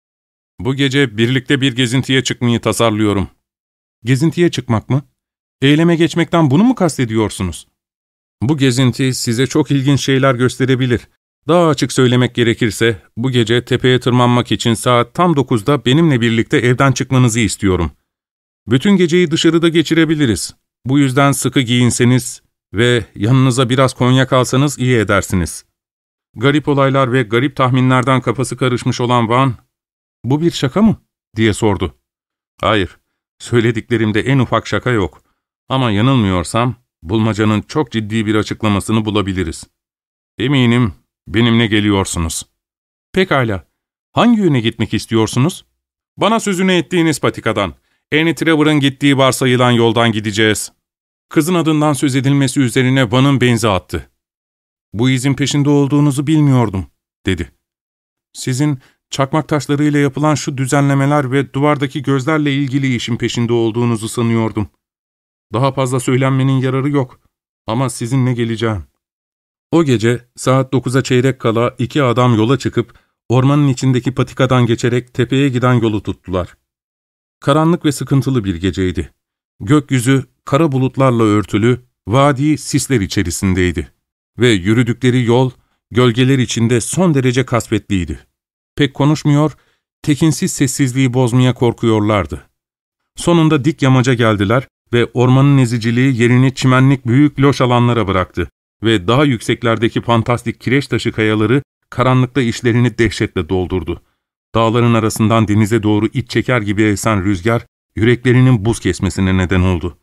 Bu gece birlikte bir gezintiye çıkmayı tasarlıyorum." "Gezintiye çıkmak mı? Eyleme geçmekten bunu mu kastediyorsunuz?" "Bu gezinti size çok ilginç şeyler gösterebilir. Daha açık söylemek gerekirse, bu gece tepeye tırmanmak için saat tam 9'da benimle birlikte evden çıkmanızı istiyorum. Bütün geceyi dışarıda geçirebiliriz. Bu yüzden sıkı giyinseniz ve yanınıza biraz konyak alsanız iyi edersiniz." Garip olaylar ve garip tahminlerden kafası karışmış olan Van, "Bu bir şaka mı?" diye sordu. "Hayır, söylediklerimde en ufak şaka yok. Ama yanılmıyorsam, bulmacanın çok ciddi bir açıklamasını bulabiliriz. Eminim benimle geliyorsunuz." "Pekala. Hangi yöne gitmek istiyorsunuz?" "Bana sözünü ettiğiniz patikadan, Annie Trevor'ın gittiği varsayılan yoldan gideceğiz." Kızın adından söz edilmesi üzerine Van'ın benzi attı. "Bu izin peşinde olduğunuzu bilmiyordum," dedi. "Sizin çakmak taşlarıyla yapılan şu düzenlemeler ve duvardaki gözlerle ilgili işin peşinde olduğunuzu sanıyordum. Daha fazla söylenmenin yararı yok ama sizinle geleceğim." O gece saat 9'a çeyrek kala 2 adam yola çıkıp ormanın içindeki patikadan geçerek tepeye giden yolu tuttular. Karanlık ve sıkıntılı bir geceydi. Gökyüzü kara bulutlarla örtülü, vadi sisler içerisindeydi ve yürüdükleri yol gölgeler içinde son derece kasvetliydi. Pek konuşmuyor, tekinsiz sessizliği bozmaya korkuyorlardı. Sonunda dik yamaca geldiler ve ormanın eziciliği yerini çimenlik büyük loş alanlara bıraktı ve daha yükseklerdeki fantastik kireç taşı kayaları karanlıkta işlerini dehşetle doldurdu. Dağların arasından denize doğru iç çeker gibi esen rüzgar, yüreklerinin buz kesmesine neden oldu.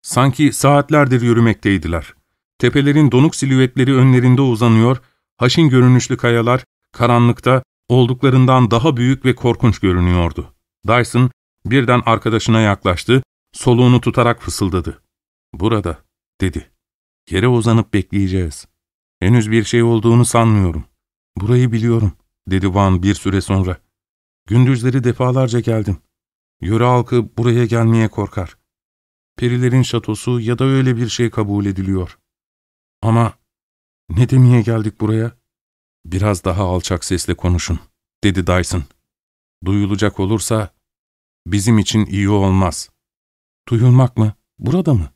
Sanki saatlerdir yürümekteydiler. Tepelerin donuk silüetleri önlerinde uzanıyor, haşin görünüşlü kayalar karanlıkta olduklarından daha büyük ve korkunç görünüyordu. Dyson birden arkadaşına yaklaştı, soluğunu tutarak fısıldadı. ''Burada'' dedi. ''Yere uzanıp bekleyeceğiz. Henüz bir şey olduğunu sanmıyorum. ''Burayı biliyorum'' dedi Van bir süre sonra. ''Gündüzleri defalarca geldim. Yöre halkı buraya gelmeye korkar. Perilerin şatosu ya da öyle bir şey kabul ediliyor. Ama ne demeye geldik buraya?'' ''Biraz daha alçak sesle konuşun'' dedi Dyson. ''Duyulacak olursa bizim için iyi olmaz.'' ''Duyulmak mı? Burada mı?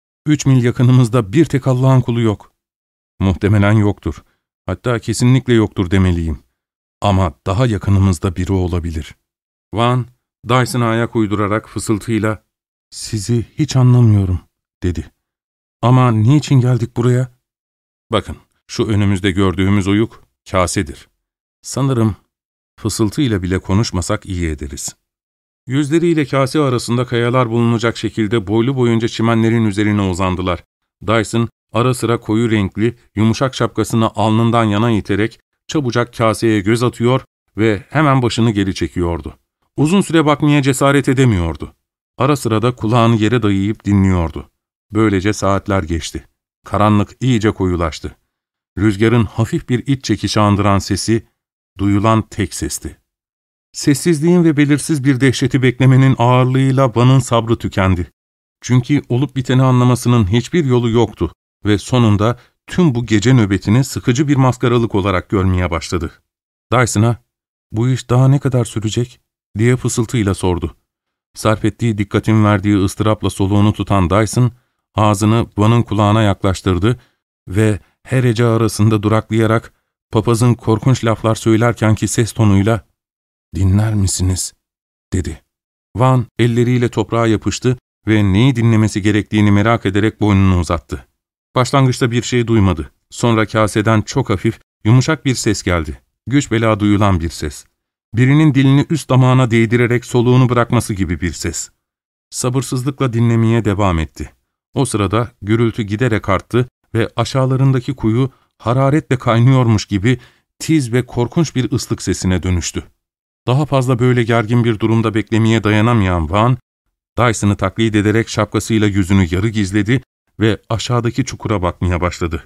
3 mil yakınımızda bir tek Allah'ın kulu yok.'' ''Muhtemelen yoktur. Hatta kesinlikle yoktur demeliyim. Ama daha yakınımızda biri olabilir.'' Van, Dyson'a ayak uydurarak fısıltıyla ''Sizi hiç anlamıyorum'' dedi. ''Ama niçin geldik buraya?'' ''Bakın, şu önümüzde gördüğümüz oyuk kasedir. Sanırım fısıltıyla bile konuşmasak iyi ederiz.'' Yüzleriyle kase arasında kayalar bulunacak şekilde boylu boyunca çimenlerin üzerine uzandılar. Dyson ara sıra koyu renkli, yumuşak şapkasını alnından yana iterek çabucak kaseye göz atıyor ve hemen başını geri çekiyordu. Uzun süre bakmaya cesaret edemiyordu. Ara sıra da kulağını yere dayayıp dinliyordu. Böylece saatler geçti. Karanlık iyice koyulaştı. Rüzgarın hafif bir iç çekişi andıran sesi, duyulan tek sesti. Sessizliğin ve belirsiz bir dehşeti beklemenin ağırlığıyla Van'ın sabrı tükendi. Çünkü olup biteni anlamasının hiçbir yolu yoktu ve sonunda tüm bu gece nöbetini sıkıcı bir maskaralık olarak görmeye başladı. Dyson'a, ''Bu iş daha ne kadar sürecek?'' diye fısıltıyla sordu. Sarf ettiği dikkatin verdiği ıstırapla soluğunu tutan Dyson, ağzını Van'ın kulağına yaklaştırdı ve her hece arasında duraklayarak papazın korkunç laflar söylerkenki ses tonuyla ''Dinler misiniz?'' dedi. Van elleriyle toprağa yapıştı ve neyi dinlemesi gerektiğini merak ederek boynunu uzattı. Başlangıçta bir şey duymadı. Sonra kaseden çok hafif, yumuşak bir ses geldi. Güç bela duyulan bir ses. Birinin dilini üst damağına değdirerek soluğunu bırakması gibi bir ses. Sabırsızlıkla dinlemeye devam etti. O sırada gürültü giderek arttı ve aşağılarındaki kuyu hararetle kaynıyormuş gibi tiz ve korkunç bir ıslık sesine dönüştü. Daha fazla böyle gergin bir durumda beklemeye dayanamayan Van, Dyson'ı taklit ederek şapkasıyla yüzünü yarı gizledi ve aşağıdaki çukura bakmaya başladı.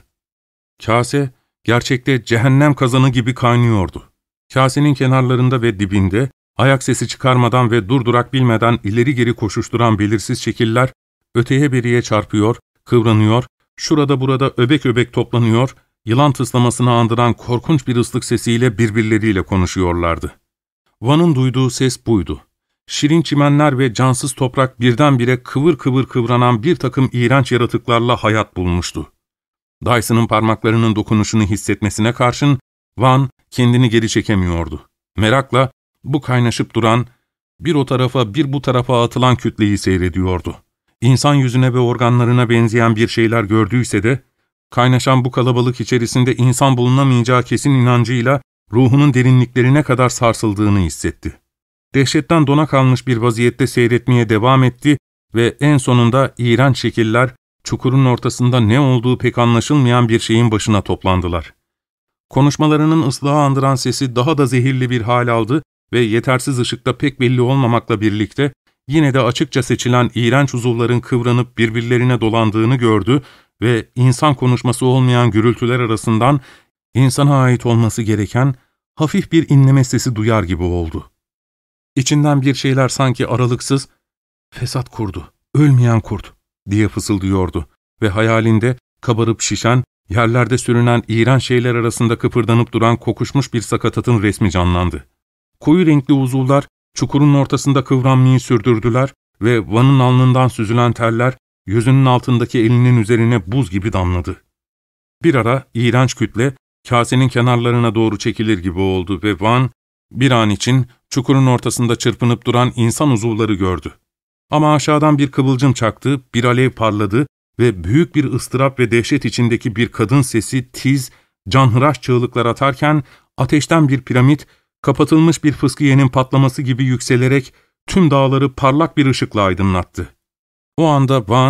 Kase, gerçekte cehennem kazanı gibi kaynıyordu. Kasenin kenarlarında ve dibinde, ayak sesi çıkarmadan ve durdurak bilmeden ileri geri koşuşturan belirsiz şekiller, öteye beriye çarpıyor, kıvranıyor, şurada burada öbek öbek toplanıyor, yılan tıslamasını andıran korkunç bir ıslık sesiyle birbirleriyle konuşuyorlardı. Van'ın duyduğu ses buydu. Şirin çimenler ve cansız toprak birdenbire kıvır kıvır kıvranan bir takım iğrenç yaratıklarla hayat bulmuştu. Dyson'ın parmaklarının dokunuşunu hissetmesine karşın, Van kendini geri çekemiyordu. Merakla bu kaynaşıp duran, bir o tarafa bir bu tarafa atılan kütleyi seyrediyordu. İnsan yüzüne ve organlarına benzeyen bir şeyler gördüyse de, kaynaşan bu kalabalık içerisinde insan bulunamayacağı kesin inancıyla ruhunun derinliklerine kadar sarsıldığını hissetti. Dehşetten dona kalmış bir vaziyette seyretmeye devam etti ve en sonunda iğrenç şekiller, çukurun ortasında ne olduğu pek anlaşılmayan bir şeyin başına toplandılar. Konuşmalarının ıslığa andıran sesi daha da zehirli bir hal aldı ve yetersiz ışıkta pek belli olmamakla birlikte, yine de açıkça seçilen iğrenç uzuvların kıvranıp birbirlerine dolandığını gördü ve insan konuşması olmayan gürültüler arasından insana ait olması gereken hafif bir inleme sesi duyar gibi oldu. İçinden bir şeyler sanki aralıksız, ''Fesat kurdu, ölmeyen kurt'' diye fısıldıyordu ve hayalinde kabarıp şişen, yerlerde sürünen iğrenç şeyler arasında kıpırdanıp duran kokuşmuş bir sakatatın resmi canlandı. Koyu renkli uzuvlar çukurun ortasında kıvranmayı sürdürdüler ve Van'ın alnından süzülen terler yüzünün altındaki elinin üzerine buz gibi damladı. Bir ara iğrenç kütle kasenin kenarlarına doğru çekilir gibi oldu ve Van bir an için çukurun ortasında çırpınıp duran insan uzuvları gördü. Ama aşağıdan bir kıvılcım çaktı, bir alev parladı ve büyük bir ıstırap ve dehşet içindeki bir kadın sesi tiz, canhıraş çığlıklar atarken ateşten bir piramit, kapatılmış bir fıskiyenin patlaması gibi yükselerek tüm dağları parlak bir ışıkla aydınlattı. O anda Van,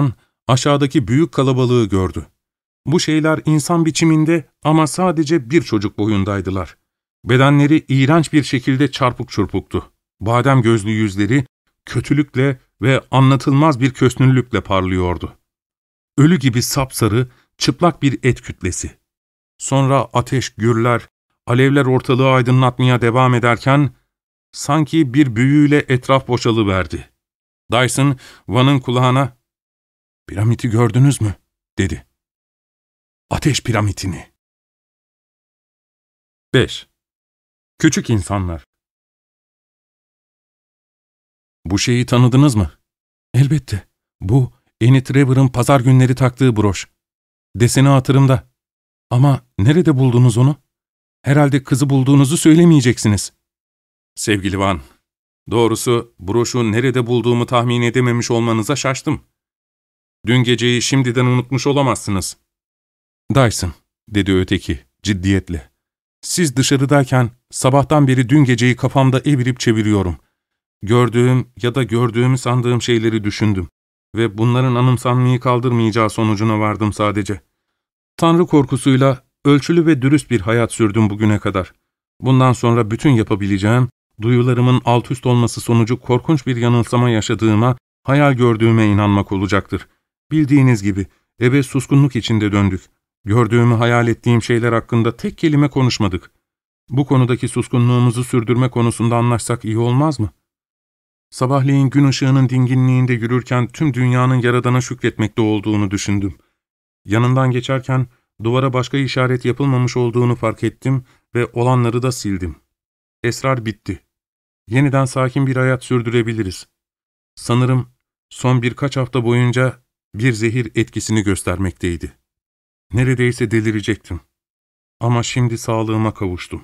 aşağıdaki büyük kalabalığı gördü. Bu şeyler insan biçiminde ama sadece bir çocuk boyundaydılar. Bedenleri iğrenç bir şekilde çarpık çırpıktı. Badem gözlü yüzleri kötülükle ve anlatılmaz bir kösnüllükle parlıyordu. Ölü gibi sapsarı, çıplak bir et kütlesi. Sonra ateş gürler, alevler ortalığı aydınlatmaya devam ederken, sanki bir büyüyle etraf boşalıverdi. Dyson, Van'ın kulağına, ''Piramidi gördünüz mü?'' dedi. ''Ateş piramidini.'' 5. Küçük insanlar. ''Bu şeyi tanıdınız mı?'' ''Elbette. Bu, Annie Trevor'ın pazar günleri taktığı broş. Deseni hatırımda. Ama nerede buldunuz onu? Herhalde kızı bulduğunuzu söylemeyeceksiniz.'' ''Sevgili Van, doğrusu broşu nerede bulduğumu tahmin edememiş olmanıza şaştım. Dün geceyi şimdiden unutmuş olamazsınız.'' ''Dyson'' dedi öteki ciddiyetle. ''Siz dışarıdayken sabahtan beri dün geceyi kafamda evirip çeviriyorum. Gördüğüm ya da gördüğümü sandığım şeyleri düşündüm ve bunların anımsanmayı kaldırmayacağı sonucuna vardım sadece. Tanrı korkusuyla ölçülü ve dürüst bir hayat sürdüm bugüne kadar. Bundan sonra bütün yapabileceğim, duyularımın altüst olması sonucu korkunç bir yanılsama yaşadığıma, hayal gördüğüme inanmak olacaktır. Bildiğiniz gibi eve suskunluk içinde döndük. Gördüğümü hayal ettiğim şeyler hakkında tek kelime konuşmadık. Bu konudaki suskunluğumuzu sürdürme konusunda anlaşsak iyi olmaz mı? Sabahleyin gün ışığının dinginliğinde yürürken tüm dünyanın Yaradan'a şükretmekte olduğunu düşündüm. Yanından geçerken duvara başka işaret yapılmamış olduğunu fark ettim ve olanları da sildim. Esrar bitti. Yeniden sakin bir hayat sürdürebiliriz. Sanırım son birkaç hafta boyunca bir zehir etkisini göstermekteydi. Neredeyse delirecektim. Ama şimdi sağlığıma kavuştum.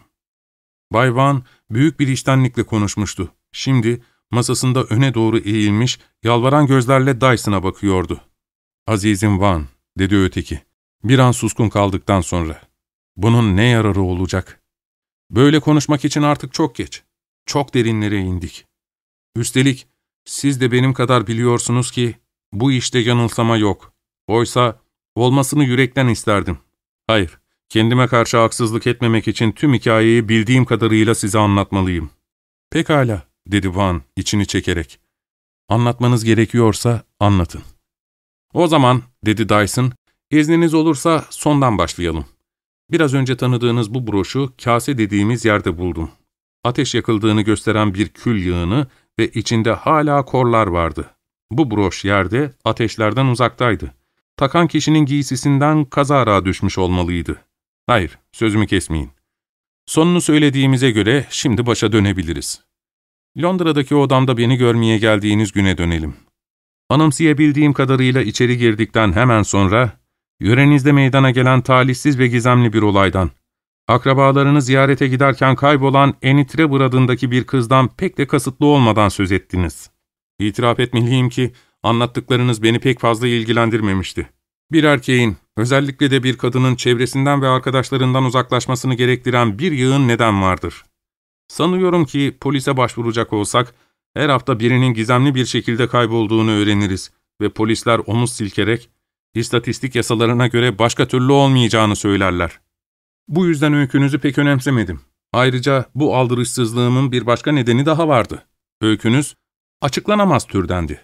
Bay Van büyük bir içtenlikle konuşmuştu. Şimdi masasında öne doğru eğilmiş, yalvaran gözlerle Dyson'a bakıyordu. ''Azizim Van'' dedi öteki. Bir an suskun kaldıktan sonra. ''Bunun ne yararı olacak? Böyle konuşmak için artık çok geç. Çok derinlere indik. Üstelik siz de benim kadar biliyorsunuz ki bu işte yanılsama yok. Oysa olmasını yürekten isterdim. Hayır, kendime karşı haksızlık etmemek için tüm hikayeyi bildiğim kadarıyla size anlatmalıyım.'' ''Pekala'' dedi Van içini çekerek. ''Anlatmanız gerekiyorsa anlatın.'' ''O zaman'' dedi Dyson, ''izniniz olursa sondan başlayalım. Biraz önce tanıdığınız bu broşu kase dediğimiz yerde buldum. Ateş yakıldığını gösteren bir kül yığını ve içinde hala korlar vardı. Bu broş yerde, ateşlerden uzaktaydı. Takan kişinin giysisinden kazara düşmüş olmalıydı. Hayır, sözümü kesmeyin. Sonunu söylediğimize göre şimdi başa dönebiliriz. Londra'daki odamda beni görmeye geldiğiniz güne dönelim. Anımsayabildiğim kadarıyla içeri girdikten hemen sonra, yörenizde meydana gelen talihsiz ve gizemli bir olaydan, akrabalarını ziyarete giderken kaybolan Annie Trevor adındaki bir kızdan pek de kasıtlı olmadan söz ettiniz. İtiraf etmeliyim ki, anlattıklarınız beni pek fazla ilgilendirmemişti. Bir erkeğin, özellikle de bir kadının çevresinden ve arkadaşlarından uzaklaşmasını gerektiren bir yığın neden vardır. Sanıyorum ki polise başvuracak olsak, her hafta birinin gizemli bir şekilde kaybolduğunu öğreniriz ve polisler omuz silkerek, istatistik yasalarına göre başka türlü olmayacağını söylerler. Bu yüzden öykünüzü pek önemsemedim. Ayrıca bu aldırışsızlığımın bir başka nedeni daha vardı. Öykünüz açıklanamaz türdendi.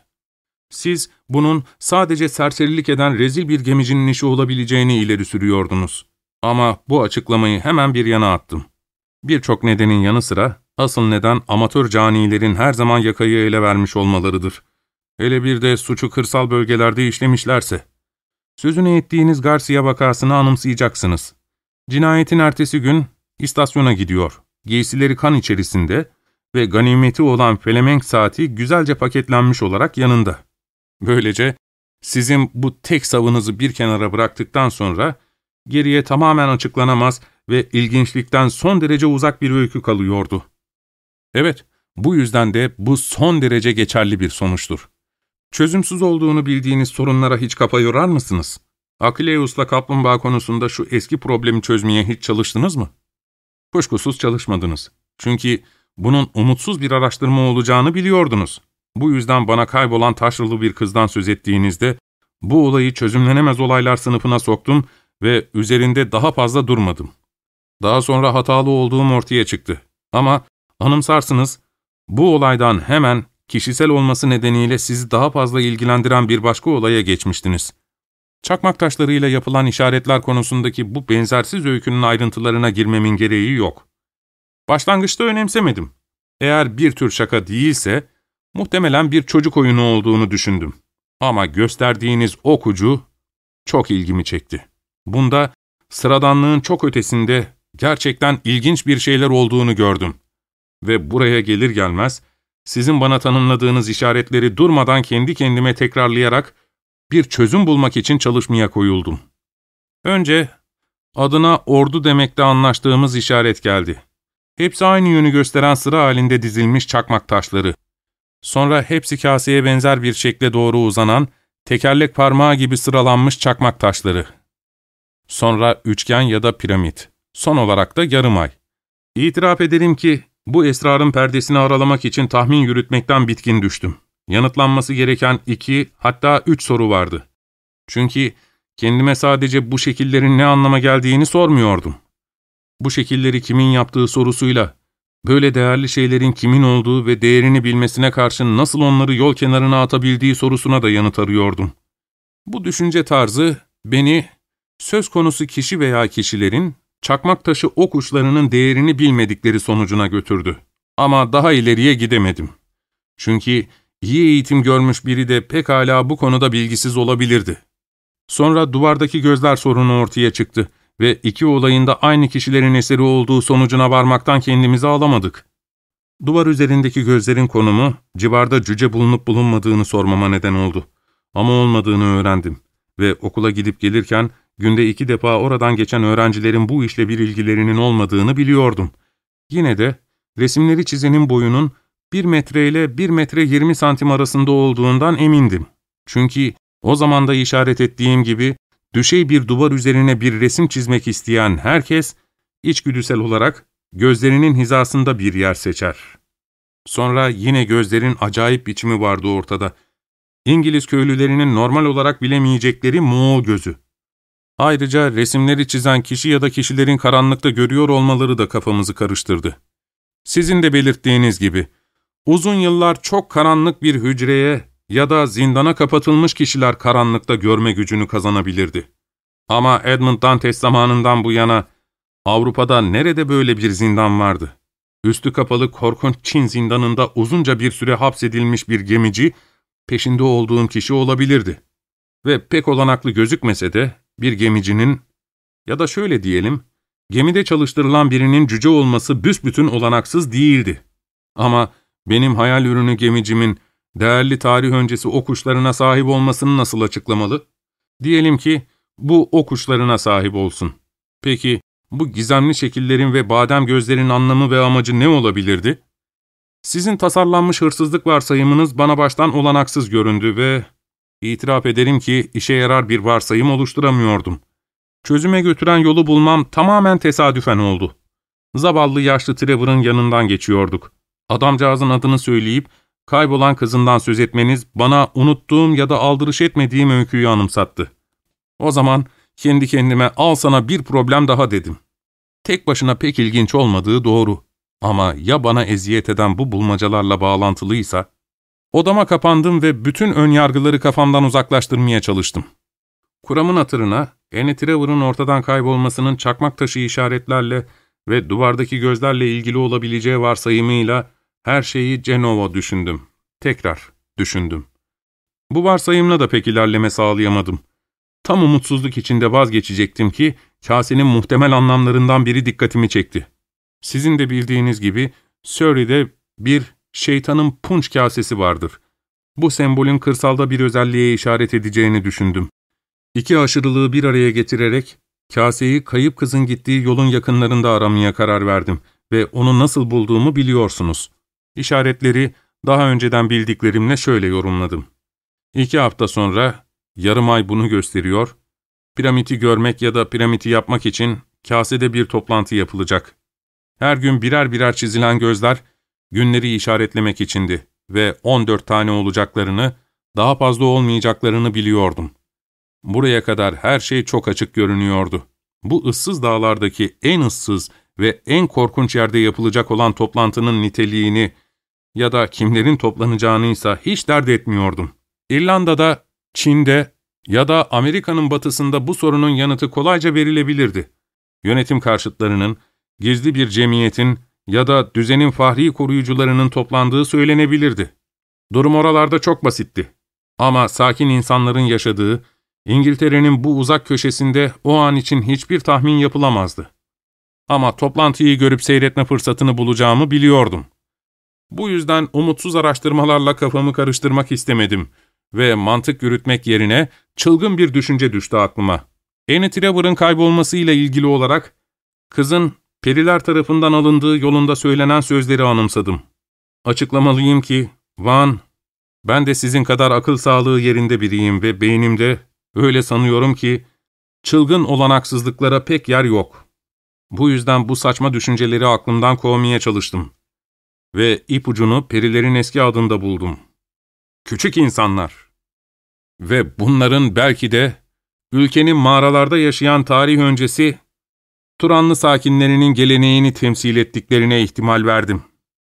Siz bunun sadece serserilik eden rezil bir gemicinin işi olabileceğini ileri sürüyordunuz. Ama bu açıklamayı hemen bir yana attım. Birçok nedenin yanı sıra asıl neden amatör canilerin her zaman yakayı ele vermiş olmalarıdır. Hele bir de suçu kırsal bölgelerde işlemişlerse. Sözünü ettiğiniz Garcia vakasını anımsayacaksınız. Cinayetin ertesi gün istasyona gidiyor. Giysileri kan içerisinde ve ganimeti olan felemenk saati güzelce paketlenmiş olarak yanında. Böylece sizin bu tek savınızı bir kenara bıraktıktan sonra geriye tamamen açıklanamaz ve ilginçlikten son derece uzak bir öykü kalıyordu. Evet, bu yüzden de bu son derece geçerli bir sonuçtur. Çözümsüz olduğunu bildiğiniz sorunlara hiç kafa yorar mısınız? Akileus'la kaplumbağa konusunda şu eski problemi çözmeye hiç çalıştınız mı? Kuşkusuz çalışmadınız. Çünkü bunun umutsuz bir araştırma olacağını biliyordunuz. Bu yüzden bana kaybolan taşralı bir kızdan söz ettiğinizde, bu olayı çözümlenemez olaylar sınıfına soktum ve üzerinde daha fazla durmadım. Daha sonra hatalı olduğum ortaya çıktı. Ama anımsarsınız, bu olaydan hemen kişisel olması nedeniyle sizi daha fazla ilgilendiren bir başka olaya geçmiştiniz. Çakmak taşlarıyla yapılan işaretler konusundaki bu benzersiz öykünün ayrıntılarına girmemin gereği yok. Başlangıçta önemsemedim. Eğer bir tür şaka değilse, muhtemelen bir çocuk oyunu olduğunu düşündüm. Ama gösterdiğiniz okucu çok ilgimi çekti. Bunda sıradanlığın çok ötesinde gerçekten ilginç bir şeyler olduğunu gördüm. Ve buraya gelir gelmez, sizin bana tanımladığınız işaretleri durmadan kendi kendime tekrarlayarak bir çözüm bulmak için çalışmaya koyuldum. Önce adına ordu demekte anlaştığımız işaret geldi. Hepsi aynı yönü gösteren sıra halinde dizilmiş çakmak taşları. Sonra hepsi kaseye benzer bir şekle doğru uzanan, tekerlek parmağı gibi sıralanmış çakmak taşları. Sonra üçgen ya da piramit. Son olarak da yarım ay. İtiraf ederim ki bu esrarın perdesini aralamak için tahmin yürütmekten bitkin düştüm. Yanıtlanması gereken 2 hatta 3 soru vardı. Çünkü kendime sadece bu şekillerin ne anlama geldiğini sormuyordum. Bu şekilleri kimin yaptığı sorusuyla, böyle değerli şeylerin kimin olduğu ve değerini bilmesine karşın nasıl onları yol kenarına atabildiği sorusuna da yanıt arıyordum. Bu düşünce tarzı beni söz konusu kişi veya kişilerin çakmak taşı ok uçlarının değerini bilmedikleri sonucuna götürdü. Ama daha ileriye gidemedim. Çünkü iyi eğitim görmüş biri de pekala bu konuda bilgisiz olabilirdi. Sonra duvardaki gözler sorunu ortaya çıktı ve iki olayın da aynı kişilerin eseri olduğu sonucuna varmaktan kendimizi alamadık. Duvar üzerindeki gözlerin konumu, civarda cüce bulunup bulunmadığını sormama neden oldu. Ama olmadığını öğrendim ve okula gidip gelirken günde 2 defa oradan geçen öğrencilerin bu işle bir ilgilerinin olmadığını biliyordum. Yine de resimleri çizenin boyunun 1 metre ile 1 metre 20 santim arasında olduğundan emindim. Çünkü o zaman da işaret ettiğim gibi düşey bir duvar üzerine bir resim çizmek isteyen herkes, içgüdüsel olarak gözlerinin hizasında bir yer seçer. Sonra yine gözlerin acayip biçimi vardı ortada. İngiliz köylülerinin normal olarak bilemeyecekleri Moğol gözü. Ayrıca resimleri çizen kişi ya da kişilerin karanlıkta görüyor olmaları da kafamızı karıştırdı. Sizin de belirttiğiniz gibi, uzun yıllar çok karanlık bir hücreye ya da zindana kapatılmış kişiler karanlıkta görme gücünü kazanabilirdi. Ama Edmund Dantes zamanından bu yana Avrupa'da nerede böyle bir zindan vardı? Üstü kapalı korkunç Çin zindanında uzunca bir süre hapsedilmiş bir gemici, peşinde olduğum kişi olabilirdi. Ve pek olanaklı gözükmese de bir gemicinin, ya da şöyle diyelim, gemide çalıştırılan birinin cüce olması büsbütün olanaksız değildi. Ama benim hayal ürünü gemicimin değerli tarih öncesi o kuşlarına sahip olmasını nasıl açıklamalı? Diyelim ki bu o kuşlarına sahip olsun. Peki bu gizemli şekillerin ve badem gözlerin anlamı ve amacı ne olabilirdi? Sizin tasarlanmış hırsızlık varsayımınız bana baştan olanaksız göründü ve itiraf ederim ki işe yarar bir varsayım oluşturamıyordum. Çözüme götüren yolu bulmam tamamen tesadüfen oldu. Zavallı yaşlı Trevor'ın yanından geçiyorduk. Adamcağızın adını söyleyip kaybolan kızından söz etmeniz bana unuttuğum ya da aldırış etmediğim öyküyü anımsattı. O zaman kendi kendime al sana bir problem daha dedim. Tek başına pek ilginç olmadığı doğru. Ama ya bana eziyet eden bu bulmacalarla bağlantılıysa? Odama kapandım ve bütün önyargıları kafamdan uzaklaştırmaya çalıştım. Kuramın hatırına, Annie Trevor'ın ortadan kaybolmasının çakmak taşı işaretlerle ve duvardaki gözlerle ilgili olabileceği varsayımıyla her şeyi Cenova düşündüm. Tekrar düşündüm. Bu varsayımla da pek ilerleme sağlayamadım. Tam umutsuzluk içinde vazgeçecektim ki, kasenin muhtemel anlamlarından biri dikkatimi çekti. Sizin de bildiğiniz gibi, Surrey'de bir şeytanın punç kasesi vardır. Bu sembolün kırsalda bir özelliğe işaret edeceğini düşündüm. İki aşırılığı bir araya getirerek, kaseyi kayıp kızın gittiği yolun yakınlarında aramaya karar verdim ve onu nasıl bulduğumu biliyorsunuz. İşaretleri daha önceden bildiklerimle şöyle yorumladım. 2 hafta sonra, yarım ay bunu gösteriyor, piramidi görmek ya da piramidi yapmak için kasede bir toplantı yapılacak. Her gün birer birer çizilen gözler, günleri işaretlemek içindi ve 14 tane olacaklarını, daha fazla olmayacaklarını biliyordum. Buraya kadar her şey çok açık görünüyordu. Bu ıssız dağlardaki en ıssız ve en korkunç yerde yapılacak olan toplantının niteliğini ya da kimlerin toplanacağınıysa hiç dert etmiyordum. İrlanda'da, Çin'de ya da Amerika'nın batısında bu sorunun yanıtı kolayca verilebilirdi. Yönetim karşıtlarının, gizli bir cemiyetin ya da düzenin fahri koruyucularının toplandığı söylenebilirdi. Durum oralarda çok basitti. Ama sakin insanların yaşadığı, İngiltere'nin bu uzak köşesinde o an için hiçbir tahmin yapılamazdı. Ama toplantıyı görüp seyretme fırsatını bulacağımı biliyordum. Bu yüzden umutsuz araştırmalarla kafamı karıştırmak istemedim ve mantık yürütmek yerine çılgın bir düşünce düştü aklıma. Annie Trevor'ın kaybolmasıyla ilgili olarak kızın periler tarafından alındığı yolunda söylenen sözleri anımsadım. Açıklamalıyım ki, Van, ben de sizin kadar akıl sağlığı yerinde biriyim ve beynimde öyle sanıyorum ki çılgın olanaksızlıklara pek yer yok. Bu yüzden bu saçma düşünceleri aklımdan kovmaya çalıştım. Ve ipucunu perilerin eski adında buldum. Küçük insanlar. Ve bunların belki de ülkenin mağaralarda yaşayan tarih öncesi Turanlı sakinlerinin geleneğini temsil ettiklerine ihtimal verdim.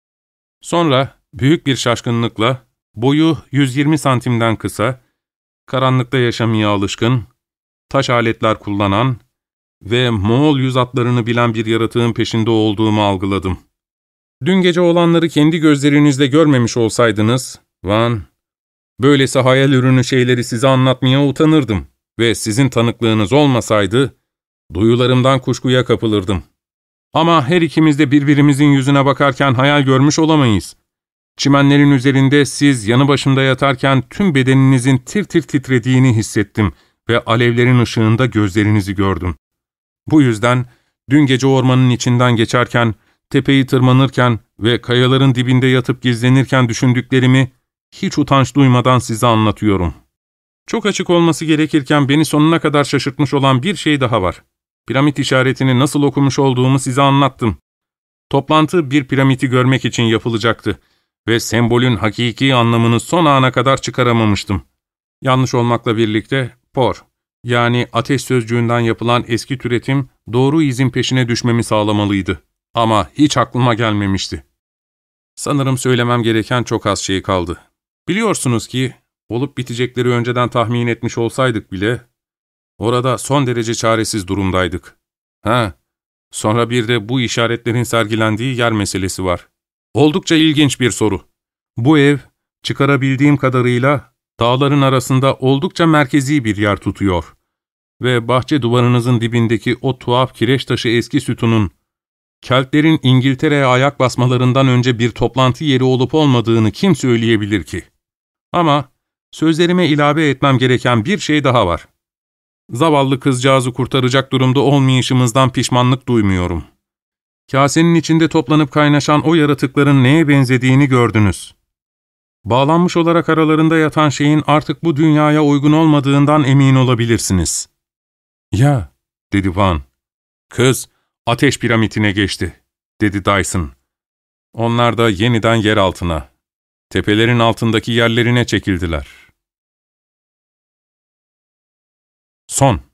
Sonra büyük bir şaşkınlıkla boyu 120 santimden kısa, karanlıkta yaşamaya alışkın, taş aletler kullanan ve Moğol yüz atlarını bilen bir yaratığın peşinde olduğumu algıladım. Dün gece olanları kendi gözlerinizle görmemiş olsaydınız, Van, böylesi hayal ürünü şeyleri size anlatmaya utanırdım ve sizin tanıklığınız olmasaydı, duyularımdan kuşkuya kapılırdım. Ama her ikimiz de birbirimizin yüzüne bakarken hayal görmüş olamayız. Çimenlerin üzerinde siz yanı başımda yatarken tüm bedeninizin tir tir titrediğini hissettim ve alevlerin ışığında gözlerinizi gördüm. Bu yüzden dün gece ormanın içinden geçerken, tepeyi tırmanırken ve kayaların dibinde yatıp gizlenirken düşündüklerimi hiç utanç duymadan size anlatıyorum. Çok açık olması gerekirken beni sonuna kadar şaşırtmış olan bir şey daha var. Piramit işaretini nasıl okumuş olduğumu size anlattım. Toplantı bir piramidi görmek için yapılacaktı ve sembolün hakiki anlamını son ana kadar çıkaramamıştım. Yanlış olmakla birlikte por, yani ateş sözcüğünden yapılan eski türetim doğru izin peşine düşmemi sağlamalıydı. Ama hiç aklıma gelmemişti. Sanırım söylemem gereken çok az şey kaldı. Biliyorsunuz ki, olup bitecekleri önceden tahmin etmiş olsaydık bile, orada son derece çaresiz durumdaydık. Sonra bir de bu işaretlerin sergilendiği yer meselesi var. Oldukça ilginç bir soru. Bu ev, çıkarabildiğim kadarıyla, dağların arasında oldukça merkezi bir yer tutuyor. Ve bahçe duvarınızın dibindeki o tuhaf kireç taşı eski sütunun, Keltlerin İngiltere'ye ayak basmalarından önce bir toplantı yeri olup olmadığını kim söyleyebilir ki? Ama sözlerime ilave etmem gereken bir şey daha var. Zavallı kızcağızı kurtaracak durumda olmayışımızdan pişmanlık duymuyorum. Kasenin içinde toplanıp kaynaşan o yaratıkların neye benzediğini gördünüz. Bağlanmış olarak aralarında yatan şeyin artık bu dünyaya uygun olmadığından emin olabilirsiniz. Ya, dedi Van. Kız, ateş piramitine geçti, dedi Dyson. Onlar da yeniden yer altına, tepelerin altındaki yerlerine çekildiler. Son.